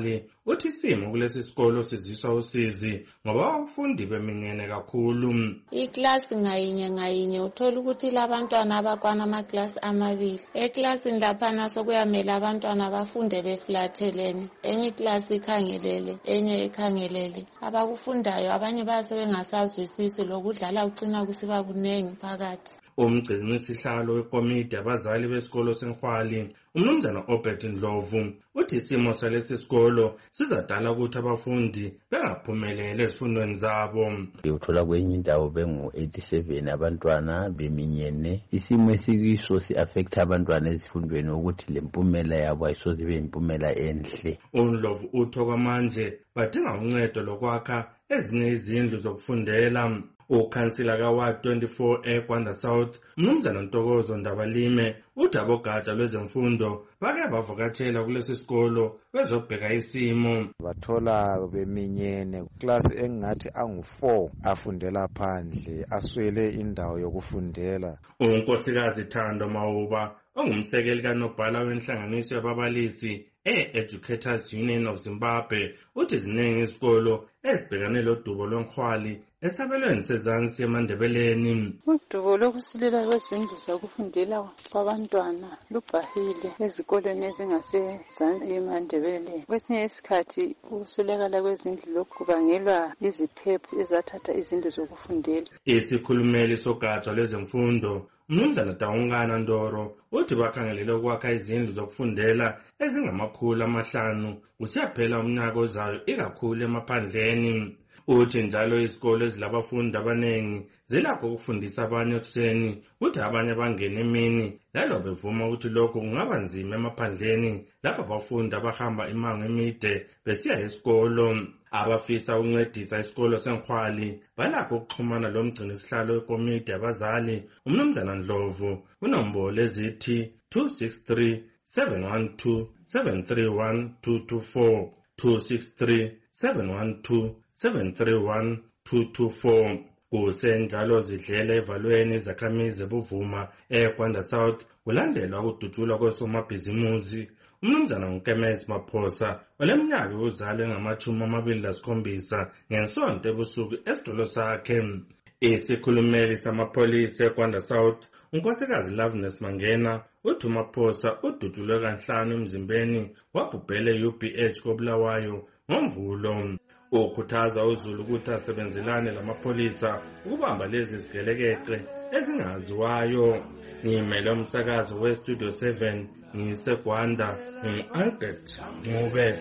uthi isimo kulesi sikolo siziswa usizi ngoba abafundi beminyene kakhulu.
Iklasi ngayinye ngayinye uthola ukuthi labantwana abakwana amaklasi amabili. Eklasini laphana sokuyamela abantwana bafunde beflathelene. Enye iklasi ikhangelele, enye ikhangelele. Abakufundayo abanye bayasebengasazwisisi lokudlala ucina kusiba kunengi phakathi.
Umgcini sihlalo wekomiti abazali besikolo seNkhwali umnumzana Obert Ndlovu uthi isimo salesi sikolo sizadala ukuthi abafundi bengaphumeleli ezifundweni zabo.
Uthola kwenye indawo bengu eighty-seven abantwana beminyene. Isimo esikiso si-affect abantwana ezifundweni ukuthi lempumela yabo ayisoze ibe impumela enhle.
uNdlovu utho kwamanje badinga uncedo lokwakha ezinye izindlu zokufundela. Ukhansila kaWard twenty-four eKwanda South umnumzana Ntokozo Ndabalime uthi abogatsha lwezemfundo bake bavakatshela kulesi sikolo bezobheka isimo.
Bathola beminyene class engathi angu four afundela phandle aswele indawo yokufundela.
uNkosikazi Thando Mawuba ongumsekeli kanobhala wenhlanganiso yababalisi e-Educators Union of Zimbabwe uthi ziningi izikolo ezibhekane lodubo lwenkhwali esabelweni sezansi eMandebeleni.
Udubo lokusilela kwezindlu zokufundela kwabantwana lubhahile ezikoleni ezingasezansi eMandebeleni. Kwesinye isikhathi ukuswelakala kwezindlu lokhu kubangelwa iziphepho ezathatha izindlu zokufundela.
Isikhulumeli sogatsha lwezemfundo umnumzana Taungana Ndoro uthi bakhangelele ukwakha izindlu zokufundela ezingamakhulu amahlanu kusiyaphela umnyaka ozayo ikakhulu emaphandleni. Uthi njalo isikole ezilabafundi abanengi zilakho ukufundisa abanye ekuseni uthi abanye bangena emini lalo bevuma ukuthi lokho kungaba nzima emaphandleni lapho abafundi abahamba imango emide besiya esikolo. Abafisa ukuncedisa isikolo seNkhwali balakho ukuxhumana lomgcini sihlalo wekomiti abazali umnumzana Ndlovu unombolo ezithi two six three seven one two seven three one two two four two six three seven one two seven three one two two four. Kusenjalo zidlela evalweni izakhamizi buvuma eKwanda South kulandelwa ukudutshulwa kwesomabhizimusi. Umnumzana uNkemesi Maphosa oleminyaka uzalo engamachumi amabili lasikhombisa ngensonto ebusuku esitolo sakhe. Isikhulumeli samapholisa eKwanda South unkosikazi Loveness Mangena uthi uMaphosa udutshulwe kanhlanu emzimbeni wabhubhela e-U B H koBulawayo ngoMvulo. Ukhuthaza uZulu ukuthi asebenzelane lamapholisa ukubamba lezi zigelekeqe ezingaziwayo. Ngimele umsakazo weStudio seven ngiseGwanda ngu-Albert Ngube.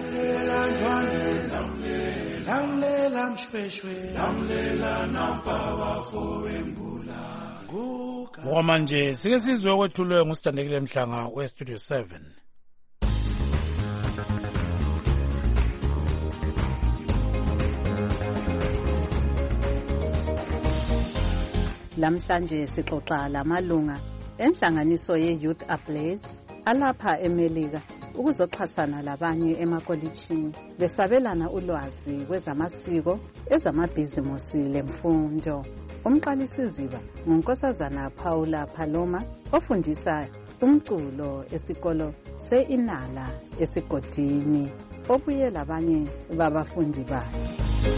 Lamlela mshweshwe lamlela nampaba fowembula.
Ngoba manje sike sizwe okwethulwe ngusithandekile Mhlanga weStudio seven.
Lamhlanje sixoxa lamalunga enhlanganiso ye-Youth Ablaze alapha eMelika ukuzoxhasana labanye emakolitshini besabelana ulwazi kwezamasiko, ezamabhizimusi lemfundo. Umqalisiziba ngunkosazana Paula Paloma ofundisa umculo esikolo se-Inala esigodini obuye labanye babafundi bayo.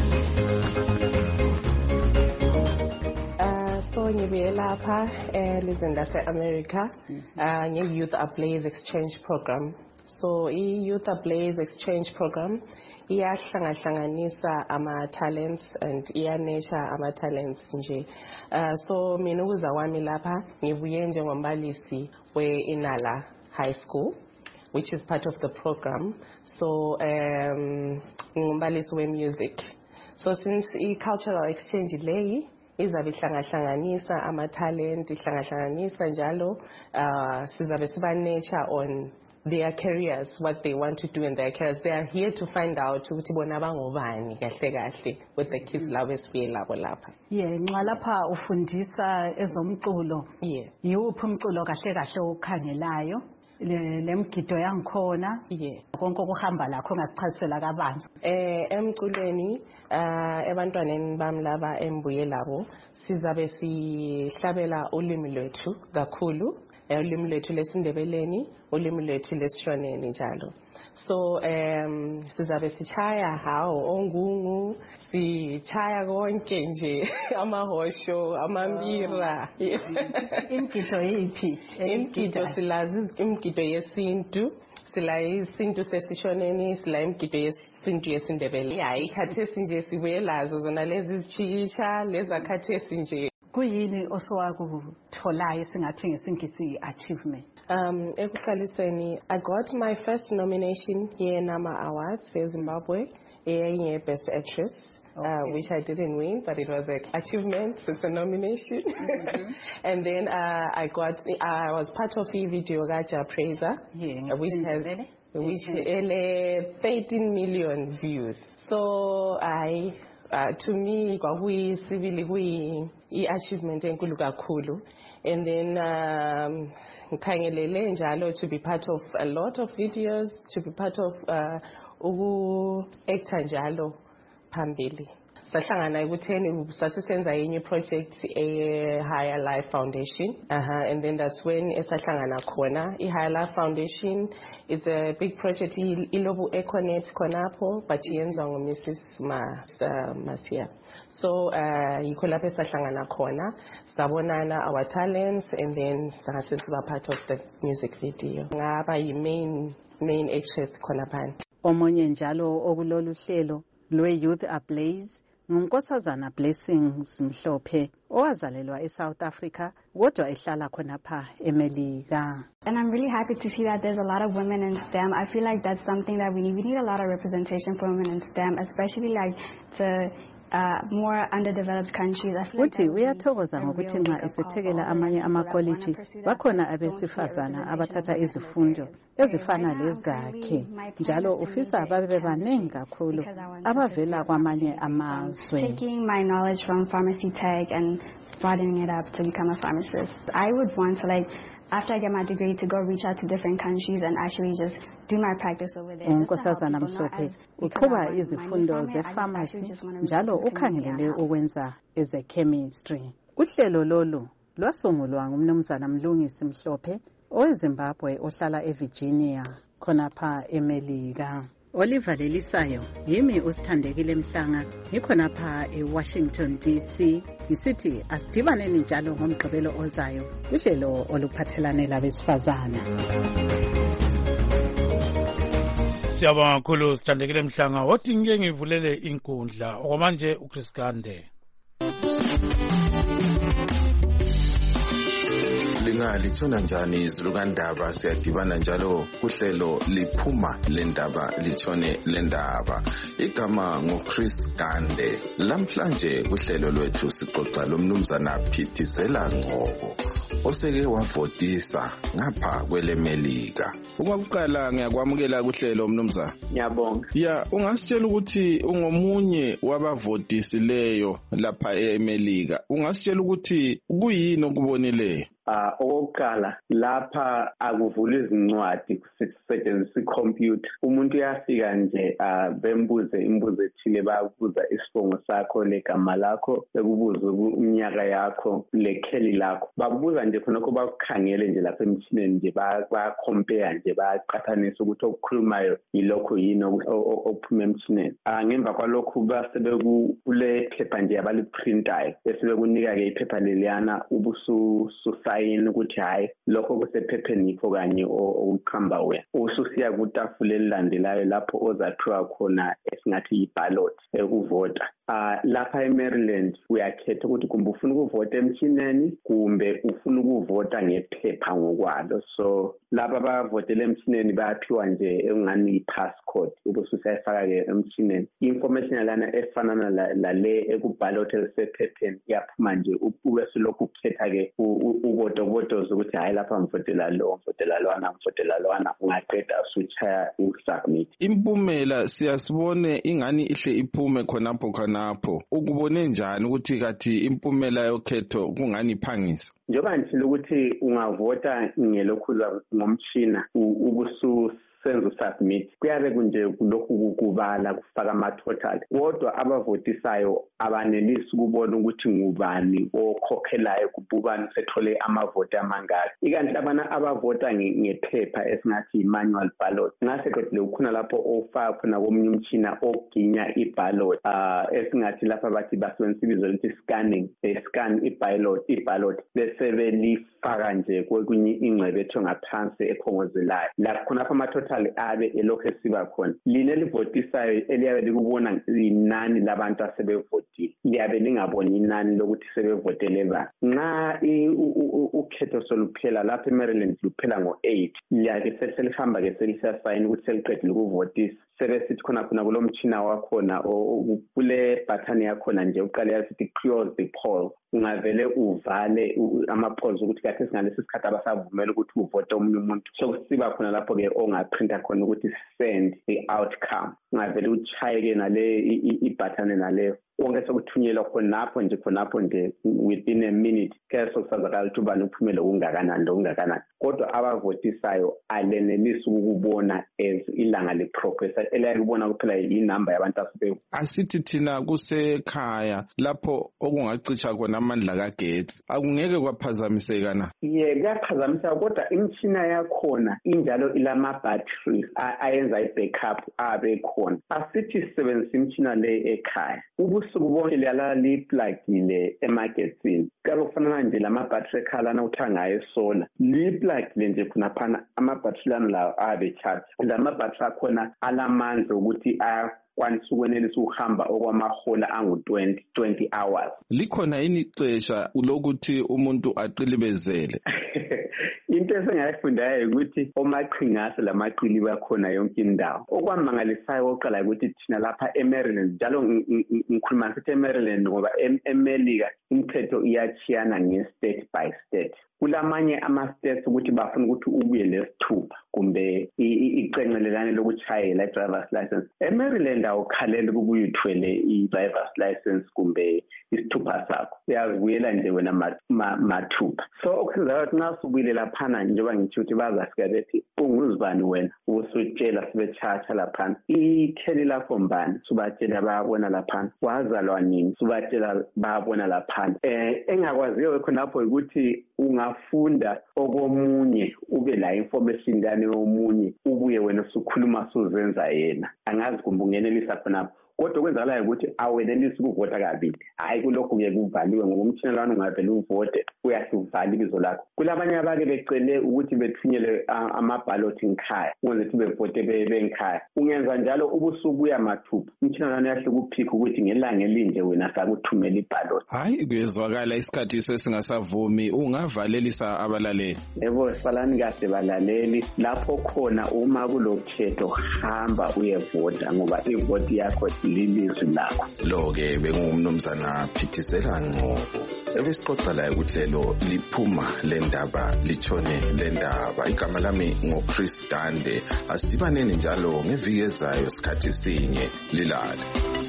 So ngibuye lapha elizweni lase-America nge-Youth Ablaze Exchange Program. So i-Youth Ablaze Exchange Program iyahlangahlanganisa ama-talents and iyanesha ama-talents nje. Uh, so mina ukuza kwami lapha ngibuye njengombalisi we-Inala High School, which is part of the program. So um, ngumbalisi we-music. So since i-cultural exchange leyi izabe ihlangahlanganisa ama-talent, ihlangahlanganisa njalo uh, sizabe siba-nature on their careers, what they want to do in their careers. They are here to find out ukuthi bona bangobani kahle kahle with the kids labo esibuye labo lapha.
Yeah, nxa lapha ufundisa ezomculo.
Yeah.
Yiwuphi umculo kahle kahle okhangelayo? Lemgido yangikhona.
Yeah.
Konke okuhamba lakho ngasichazisela kabanzi.
Eh emculweni uh ebantwaneni bami laba embuye labo sizabe sihlabela ulimi lwethu kakhulu ulimi lwethu lesindebeleni, ulimi lwethu lesishoneni njalo. So um sizabe sichaya hawo ongungu, sichaya konke nje amahosho, amambira.
Imgido yipi?
Imgido silazi imgido yesintu. Sila isintu sesishoneni, sila imgido yesintu yesindebele. Ya ikhathesi nje sibuye lazo zona lezi zichisha, leza khathesi nje.
Kuyini oswakutholayo singathi ngesingisi achievement?
Um, ekuqaliseni, I got my first nomination here in Nama Awards, Zimbabwe, in Best Actress, okay. uh, which I didn't win, but it was an achievement. It's a nomination. Mm-hmm. And then uh, I got, I was part of the video Gaja Praiser, yeah, which has which mm-hmm. thirteen million views. So I. Uh, to me, we civili we achievement enkulu kakhulu, and then um, nkangelele njalo to be part of a lot of videos, to be part of uh, uku actor njalo phambili. Sahlangana ekutheni sasisenza yenye project e Higher Life Foundation, uh-huh. And then that's when esahlangana khona. I Higher Life Foundation is a big project ilobu Econet khonapho, but yenza ngo Missus Ma uh, Masia. So uh yikho lapho esahlangana khona, sabonana our talents, and then sasiba part of the music video. Ngaba yi main main actress khonapha.
Omonye njalo okulolu hlelo lwe Youth Ablaze ngunkosazana Blessings Mhlophe owazalelwa eSouth Africa kodwa ehlala khonapha eMelika.
And I'm really happy to see that there's a lot of women in STEM. I feel like that's something that we need. We need a lot of representation for women in STEM, especially like the Uh, more underdeveloped countries.
Uthi uyathokoza ngokuthi nxa esethekela amanye amakoliji bakhona abesifazana abathatha izifundo ezifana lezakhe, njalo ufisa babe baningi kakhulu abavela kwamanye amazwe.
Taking my knowledge from pharmacy tech and broadening it up to become a pharmacist. I would want to, like, after I get my degree, to go reach out to different countries and actually just do my practice over there.
Unkosazana Mhlophe uqhuba izifundo ze-pharmacy njalo ukhangelele ukwenza eze-chemistry. Uhlelo lolu lwasungulwa ngumnumzana Mlungisi Mhlophe oweZimbabwe ohlala eVirginia khonapha eMelika. Oliver Lelisayo yimi usithandekile Mhlanga ngikhonapha eWashington D C ngisithi asidibaneni njalo ngomgqibelo ozayo uhlelo oluphathelane labesifazana.
Siyabonga kakhulu sithandekile Mhlanga, wothi ngike ngivulele inkundla okwamanje uChris Gande.
Lingalithola njani izulu kandaba? Siyadibana njalo kuhlelo liphuma lendaba lithone lendaba. Igama ngoChris Gande. Lamhlanje kuhlelo lwethu sixoxa lomnumzana Phithizela Ngcobo oseke wavotisa ngapha kweleMelika. Ukwakuqala ngiyakwamukela kuhlelo mnumzana.
Ngiyabonga.
Ya, ungasitshela ukuthi ungomunye wabavotisileyo lapha eMelika. Ungasitshela ukuthi kuyini okubonileyo?
Ah, okokuqala lapha akuvula izincwadi kusetshenziswa ikhompyutha. Umuntu uyafika nje bembuze imibuzo ethile, bayabuza isibongo sakho, legama lakho, bekubuza umnyaka yakho, lekheli lakho. Bakubuza nje khonokho bakukhangele nje lapha emtshineni nje bayacompare nje bayaqhathanisa ukuthi okukhulumayo yilokho yini okuphuma emtshineni. Ah, ngemva kwalokho basebekule phepha nje abaliprintayo bese bekunika ke iphepha leliyana ubusu sayini ukuthi hayi lokho kusephepheni yikho kanye okuqhamba wena. Ususiya kutafula elilandelayo lapho ozathiwa khona esingathi yi-ballot ekuvota. Ah, lapha eMaryland uyakhetha ukuthi kumbe ufuna ukuvota emtshineni kumbe ufuna ukuvota ngephepha ngokwalo. So laba abavotela emtshineni bayaphiwa nje engani i-passcode ubususayifaka ke emtshineni. Information lana efanana la le ekuballot elisephepheni yaphuma nje ube silokhu ukhetha ke uvoto votos ukuthi hayi lapha ngivotela lo ngivotela lwana ngivotela lwana ungaqeda usuchaya usubmit.
Impumela siyasibone ingani ihle iphume khonapho khonapho. Ukubone njani ukuthi kathi impumela yokhetho kungani iphangisa?
Njoba ngisho ukuthi ungavota ngelokhulu ngomtshina ubusu senza usubmit kuyabe kunje lokhu kubala kufaka ama-total kodwa abavotisayo abanelisi ukubona ukuthi ngubani okhokhelayo kubani sethole amavoti amangaki ikanti labana abavota ngephepha esingathi i-manual ballot ngase kodwa ukhona lapho ofaka khona komunye umtshina oginya i-ballot uh, esingathi lapha bathi basebenzisa ibizo lithi scanning they scan i-ballot i-ballot bese belifaka nje kwekunye ingcebe etho ngaphansi ekhongozelayo lapho khona lapha ama-total abe elokhu esiba khona line livotisayo eliyabe likubona inani labantu asebevotile liyabe lingaboni inani lokuthi sebevotele bani nxa ukhetho soluphela lapha eMaryland luphela ngo-eight liyabe selihamba ke selisasayini ukuthi seliqedile ukuvotisa sebesithi khona khona kulo mtshina wakhona kule button yakhona nje uqale yasithi close the poll ungavele uvale ama-polls ukuthi kahle singalesi sikhathi abasavumela ukuthi uvote omunye umuntu sokusiba khona lapho-ke ongaprinta khona ukuthi send i-outcome ungavele uchayeke nale ibhathane naleyo konke sokuthunyelwa khonapho nje khonapho nje within a minute kuyase sokusazakala ukuthi ubani uphumele okungakanani lokungakanani kodwa abavotisayo alenelisi ukubona as ilanga le-progress eliyakubona kuphela inamba yabantu asebe
asithi thina kusekhaya lapho okungacisha khona amandla kagetsi akungeke kwaphazamiseka na
ye kuyaphazamiseka kodwa imitshina yakhona injalo ilama-battery ayenza i-backup abe khona asithi sisebenzisa imitshina le ekhaya ubusuku bonke liyalala liplagile emagetsini kabe kufanana nje lama-battery ekhalana uthangayo esola liplagile nje khonaphana ama-battery lana lawo abe charge lama-battery akhona alamandla ukuthi ayakwanisa ukwenelisa ukuhamba okwamahola angu-twenty twenty hours
likhona yini ixesha lokuthi umuntu aqilibezele
into esengayifundayo ukuthi omaqhingase lamaqili bakhona yonke indawo okwamangalisayo oqala ukuthi thina lapha eMaryland njalo ngikhuluma ngithi eMaryland ngoba eMelika imithetho iyachiyana nge-state by state kulamanye ama-states ukuthi bafuna ukuthi ubuye lesithupha kumbe icengelelane lokuchayela i-driver's license eMaryland awukhaleli ukubuye uthwele i-driver's license kumbe isithupha sakho uyazibuyela nje wena mathupha so okusenzayo ukuthi nxa subuyile laphana njengoba ngithi ukuthi bazafika bethi unguzibani wena usutshela sibe-charge laphana ikheli lakho mbani subatshela bayabona laphana wazalwa nini subatshela bayabona laphana um engakwaziyo khonapho ukuthi ungafunda okomunye ube la information lani yomunye ubuye wena usukhuluma suzenza yena angazi kumbe ungenelisa khonapho kodwa kwenzakalayo ukuthi awenelisi ukuvota kabili hayi kulokhu-ke kuvaliwe ngoba umtshina lwana ungavele uvote uyasuvala ibizo lakho kulabanye abake becele ukuthi bethunyele amabhaloti ngikhaya ukwenza ukuthi bevote bengikhaya ungenza njalo ubusubuya mathupha umtshina lwana uyahle ukuphikha ukuthi ngelanga elinje wena sakuthumela ibhaloti
hayi kuyezwakala isikhathi iso esingasavumi ungavalelisa abalaleli
yebo salani kahle balaleli lapho khona uma kulokhetho hamba uyevota ngoba ivoti yakho lilizwi lakho
lo-ke bengumnumzana Phithizela Ngcobo ebesixoxa laye kuhlelo liphuma le ndaba litshone le ndaba igama lami ngoChris Dande asidibaneni njalo ngeviki ezayo sikhathi sinye lilale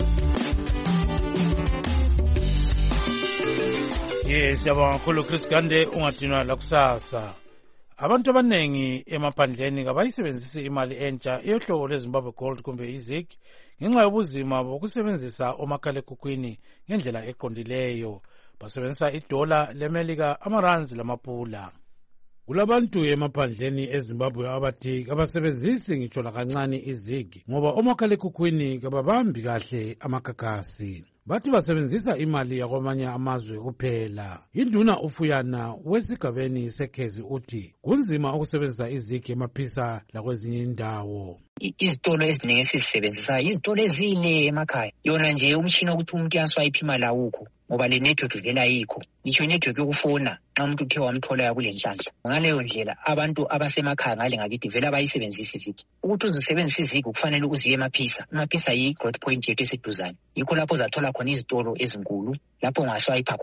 yes siyabonga kakhulu Chris Dande ungadinwa lakusasa abantu abaningi emaphandleni kabayisebenzisi imali entsha yohlobo lweZimbabwe Gold kumbe iZig ngenxa yobuzima bokusebenzisa omakhalekhukhwini ngendlela eqondileyo basebenzisa idola lemelika amaranzi lamapula kulabantu emaphandleni eZimbabwe abathi kabasebenzisi ngitsho lakancane iZig ngoba omakhalekhukhwini kababambi kahle amakhakhasi bathi basebenzisa imali yakwamanye amazwe kuphela induna ufuyana wesigabeni sekhezi uthi kunzima ukusebenzisa iZig emaphisa lakwezinye indawo
izitolo eziningi esizisebenzisayo izitolo ezine emakhaya yona nje umtshini ukuthi umuntu uyaswayipha imali awukho ngoba le network vele ayikho ngisho network yokufona nxa umuntu uthe wamthola kule nhlanhla ngaleyo ndlela abantu abasemakhaya ngale ngakithi vele abayisebenzisa iZig ukuthi uzisebenzisa iZig kufanele uziye emaphisa emaphisa yi growth point yethu eseduzane yikho lapho uzathola khona izitolo ezinkulu lapho ungaswayipha khona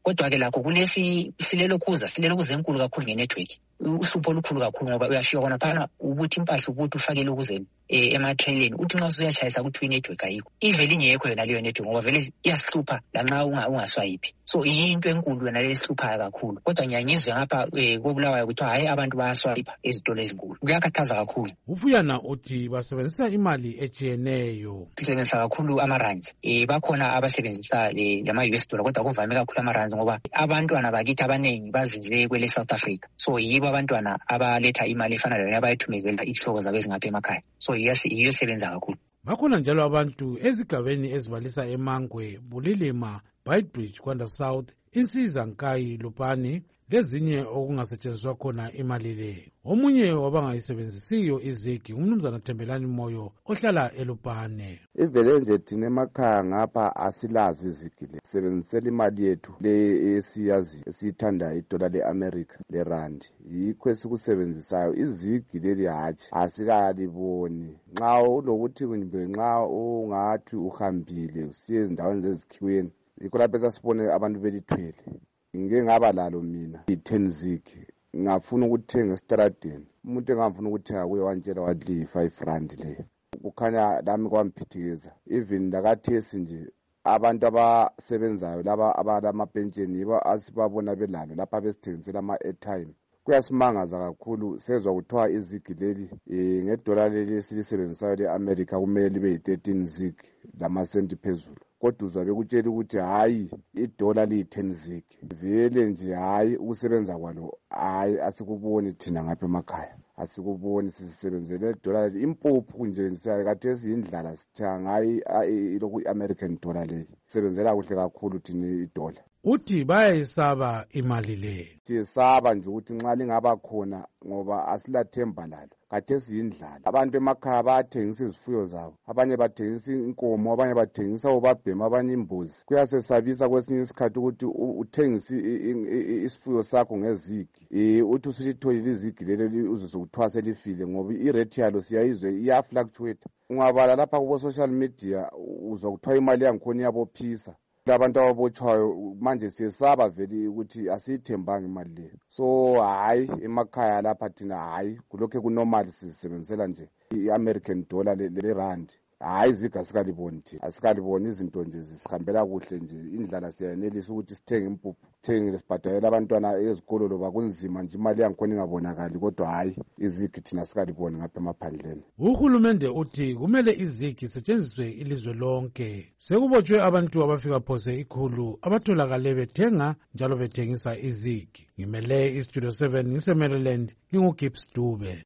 kodwa-ke lakho kulesi silelo kuza silelo kuza enkulu kakhulu ngenetwork. Uhlupho olukhulu kakhulu ngoba uyafika khona phana ukuthi impahla ukuthi ufakele ukuze ematraileni uthi nxa usuyashayisa ukuthi inetwork ayikho ivele ingekho yona leyo network ngoba vele iyasihlupha lanxa ungaswayiphi. So iyinto enkulu yona lehluphayo kakhulu, kodwa ngiyangizwe ngapha kobulawayo ukuthi hayi abantu bayaswayipha ezitolo ezinkulu. Kuyakhathaza kakhulu.
Ufuyana uthi basebenzisa imali ejiyeneyo.
Sisebenzisa kakhulu amarands. Eh bakhona abasebenzisa lama U S dollar kodwa kuvame kakhulu amarands ngoba abantwana bakithi abaningi bazize kwele South Africa. So yibo abantwana abaletha imali efana leyo abayithumezela ihlobo zabo ezingapha emakhaya. So yes iyosebenza kakhulu.
Bakhona njalo abantu ezigabeni ezibalisa eMangwe, Bulilima, Beitbridge, Kwanda South, Insiza, Nkayi, Lupani lezinye okungasetshenziswa khona imali le. Omunye wabangayisebenzisiyo izigi umnumzana Thembelani Moyo ohlala eLupane.
Ivele nje thina emakhaya ngapha asilazi izigi le. Sisebenzisela imali yethu le esiyazi esiyithanda idola leAmerica lerandi. Yikho esikusebenzisayo izigi leli hatshi asikaliboni. Nxa ulokuthi kumbe nxa ungathi uhambile usiye ezindaweni zezikhiweni yikho lapho esasibone abantu belithwele. Ngike ngaba lalo mina i-ten zig ngafuna ukuthenga estradeni. Umuntu engafuna ukuthenga kuye wantshela wathi five rand le. Kukhanya lami kwamphithikeza. Even lakathesi nje abantu abasebenzayo laba abalamapensheni yiba asibabona belalo lapha besithengisela ama-airtime. Kuyasimangaza kakhulu sezwa kuthiwa izigi leli ngedola leli esilisebenzisayo le-America kumele libe yi-thirteen zig lamasenti phezulu. Kodwa uzwabe kutshela ukuthi hayi idola liyi-ten zig. Vele nje hayi ukusebenza kwalo hayi asikuboni thina ngapha emakhaya. Asikuboni sisebenzele idola leli impuphu nje siyakathesi indlala sithenga ngayi iloku i-American dollar leyi. Sisebenzela kuhle kakhulu thina idola.
Uthi bayayisaba imali le.
Siyesaba nje ukuthi nxa lingaba khona ngoba asilathemba lalo. Kathesi yindlala. Abantu emakhaya bayathengisa izifuyo zabo. Abanye bathengisa inkomo, abanye bathengisa obabhema, abanye imbuzi. Kuyasesabisa kwesinye isikhathi ukuthi uthengisa isifuyo sakho ngezigi. Eh uthi usitholile izigi leli uzosukuthiwa selifile ngoba irate yalo siyayizwe iyafluctuate. Ungabala lapha kubo social media uzwa kuthiwa imali yangikhona iyabophisa. Abantu ababotshwayo manje siyesaba vele ukuthi asiyithembanga imali leyo. So hayi emakhaya lapha thina hayi kulokho kunormal sisebenzisela nje i-American dollar le-rand. Hayi ziga sikaliboni thina asikaliboni izinto nje zisihambela kuhle nje indlala siyanelisa ukuthi sithenge impuphu sithenge sibhadalela abantwana ezikolo loba kunzima nje imali yangikhona ingabonakali kodwa hayi izigi thina sikaliboni ngapha emaphandleni.
Uhulumende uthi kumele izigi setshenziswe ilizwe lonke. Sekubotshwe abantu abafika phose ikhulu abatholakale bethenga njalo bethengisa izigi. Ngimele iStudio seven ngise-Maryland nginguGibbs Dube.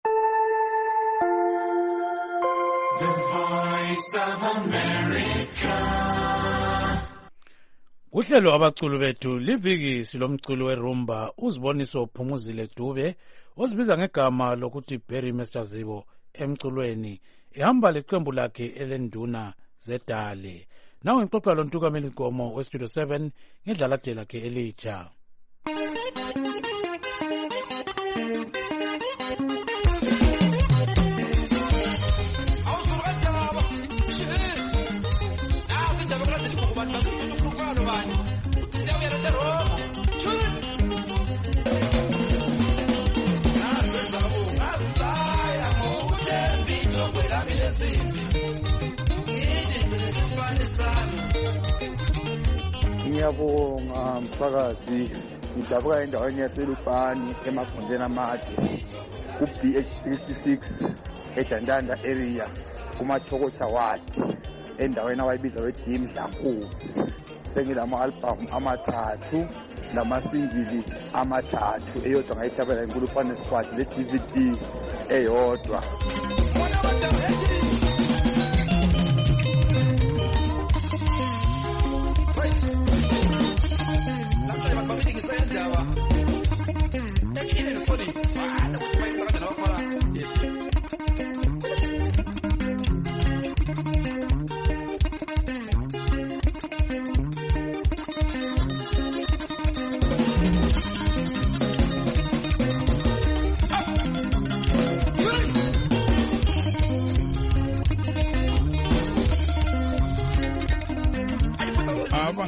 The Voice of America.
Uhlelo abaculi bethu liviki silomculi werumba uziboniso Phumuzile Dube ozibiza ngegama lokuthi Berry Master Zibo emculweni ehamba leqembu lakhe elenduna zedale. Nawe ngixoxa lo Ntukameli Nkomo weStudio seven ngedlala dela ke elitsha.
Ngiyabonga msakazi ngidabuka endaweni yaseLupani emagondeni amade ku B H sixty-six eJandanda area kumaThokocha ward endaweni abayibiza bethi Mdlankulu. Sengilama album amathathu namasingili amathathu eyodwa ngayithabela iNkulupane Squad le D V D eyodwa.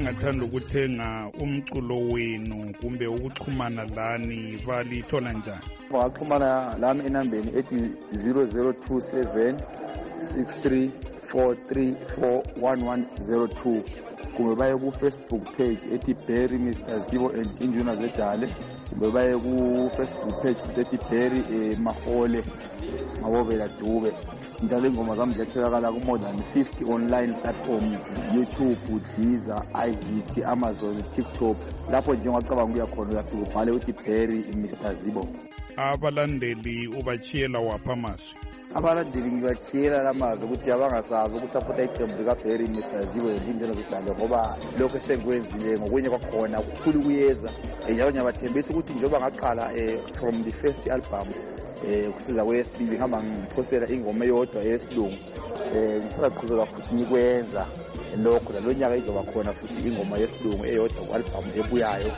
abangathanda ukuthenga umculo wenu kumbe ukuxhumana lani balithola njani?
Bangaxhumana lami enambeni ethi zero zero two seven six three four three four one one zero two kumbe baye ku-Facebook page ethi Barry Mister Zibo and Induna Zedale kumbe baye ku-Facebook page ethi Barry eh, Mahole Mabovela Dube. Njalo ingoma zami ziyatholakala ku-more than fifty online platforms, YouTube, Deezer, I G T, Amazon, TikTok. Lapho nje ungacabanga ukuya khona uyafika ubhale uthi Barry Mister Zibo.
Abalandeli ubachiyela wapha amazwi?
Abalandeli ngibachiyela lamazwi ukuthi abangasazi ukusapota iqembu likaBarry Mister Zibo Indlela Zedale ngoba lokho esengikwenzile ngokunye kwakhona kukhulu kuyeza. Njalo ngiyabathembisa ukuthi njengoba ngaqala from the first album eh kusiza kwesibili ngihamba ngiphosela ingoma eyodwa yesilungu eh ngisaqhubeka futhi ngikwenza lokho lo nyaka izoba khona futhi ingoma yesilungu eyodwa ku-album ebuyayo.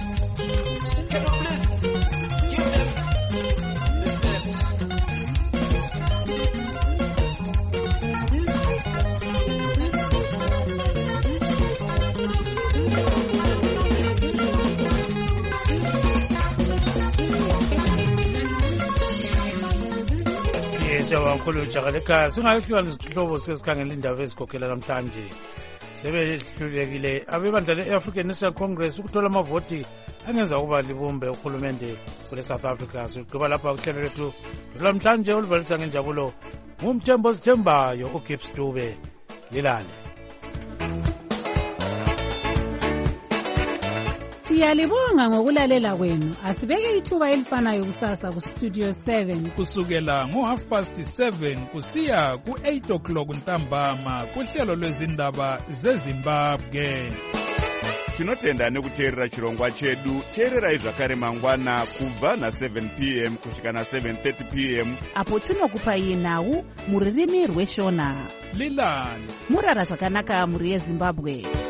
Siyabankulu Jagaleka singayifika nezihlobo sesikhangela indaba ezikhokhela namhlanje sebehlulekile abebandla le-African National Congress ukuthola amavoti angenza ukuba libumbe uhulumende kule South Africa. Sigqiba lapha kuhlelo lethu lamhlanje oluvalisa ngenjabulo ngumthembo osithembayo uGibbs Dube. Lilale.
Siyalibonga ngokulalela kwenu. Asibeke ithuba elifanayo kusasa ku Studio seven
kusukela ngo half past seven kusiya ku eight o'clock ntambama kuhlelo lwezindaba zeZimbabwe.
Tinotenda nekuteerera chirongwa chedu. Teererai zvakare mangwana kubva na seven p m kusvika na seven thirty p m
apo tinokupai nhau muririmi rweshona.
Lilani
murara zvakanaka muri yeZimbabwe.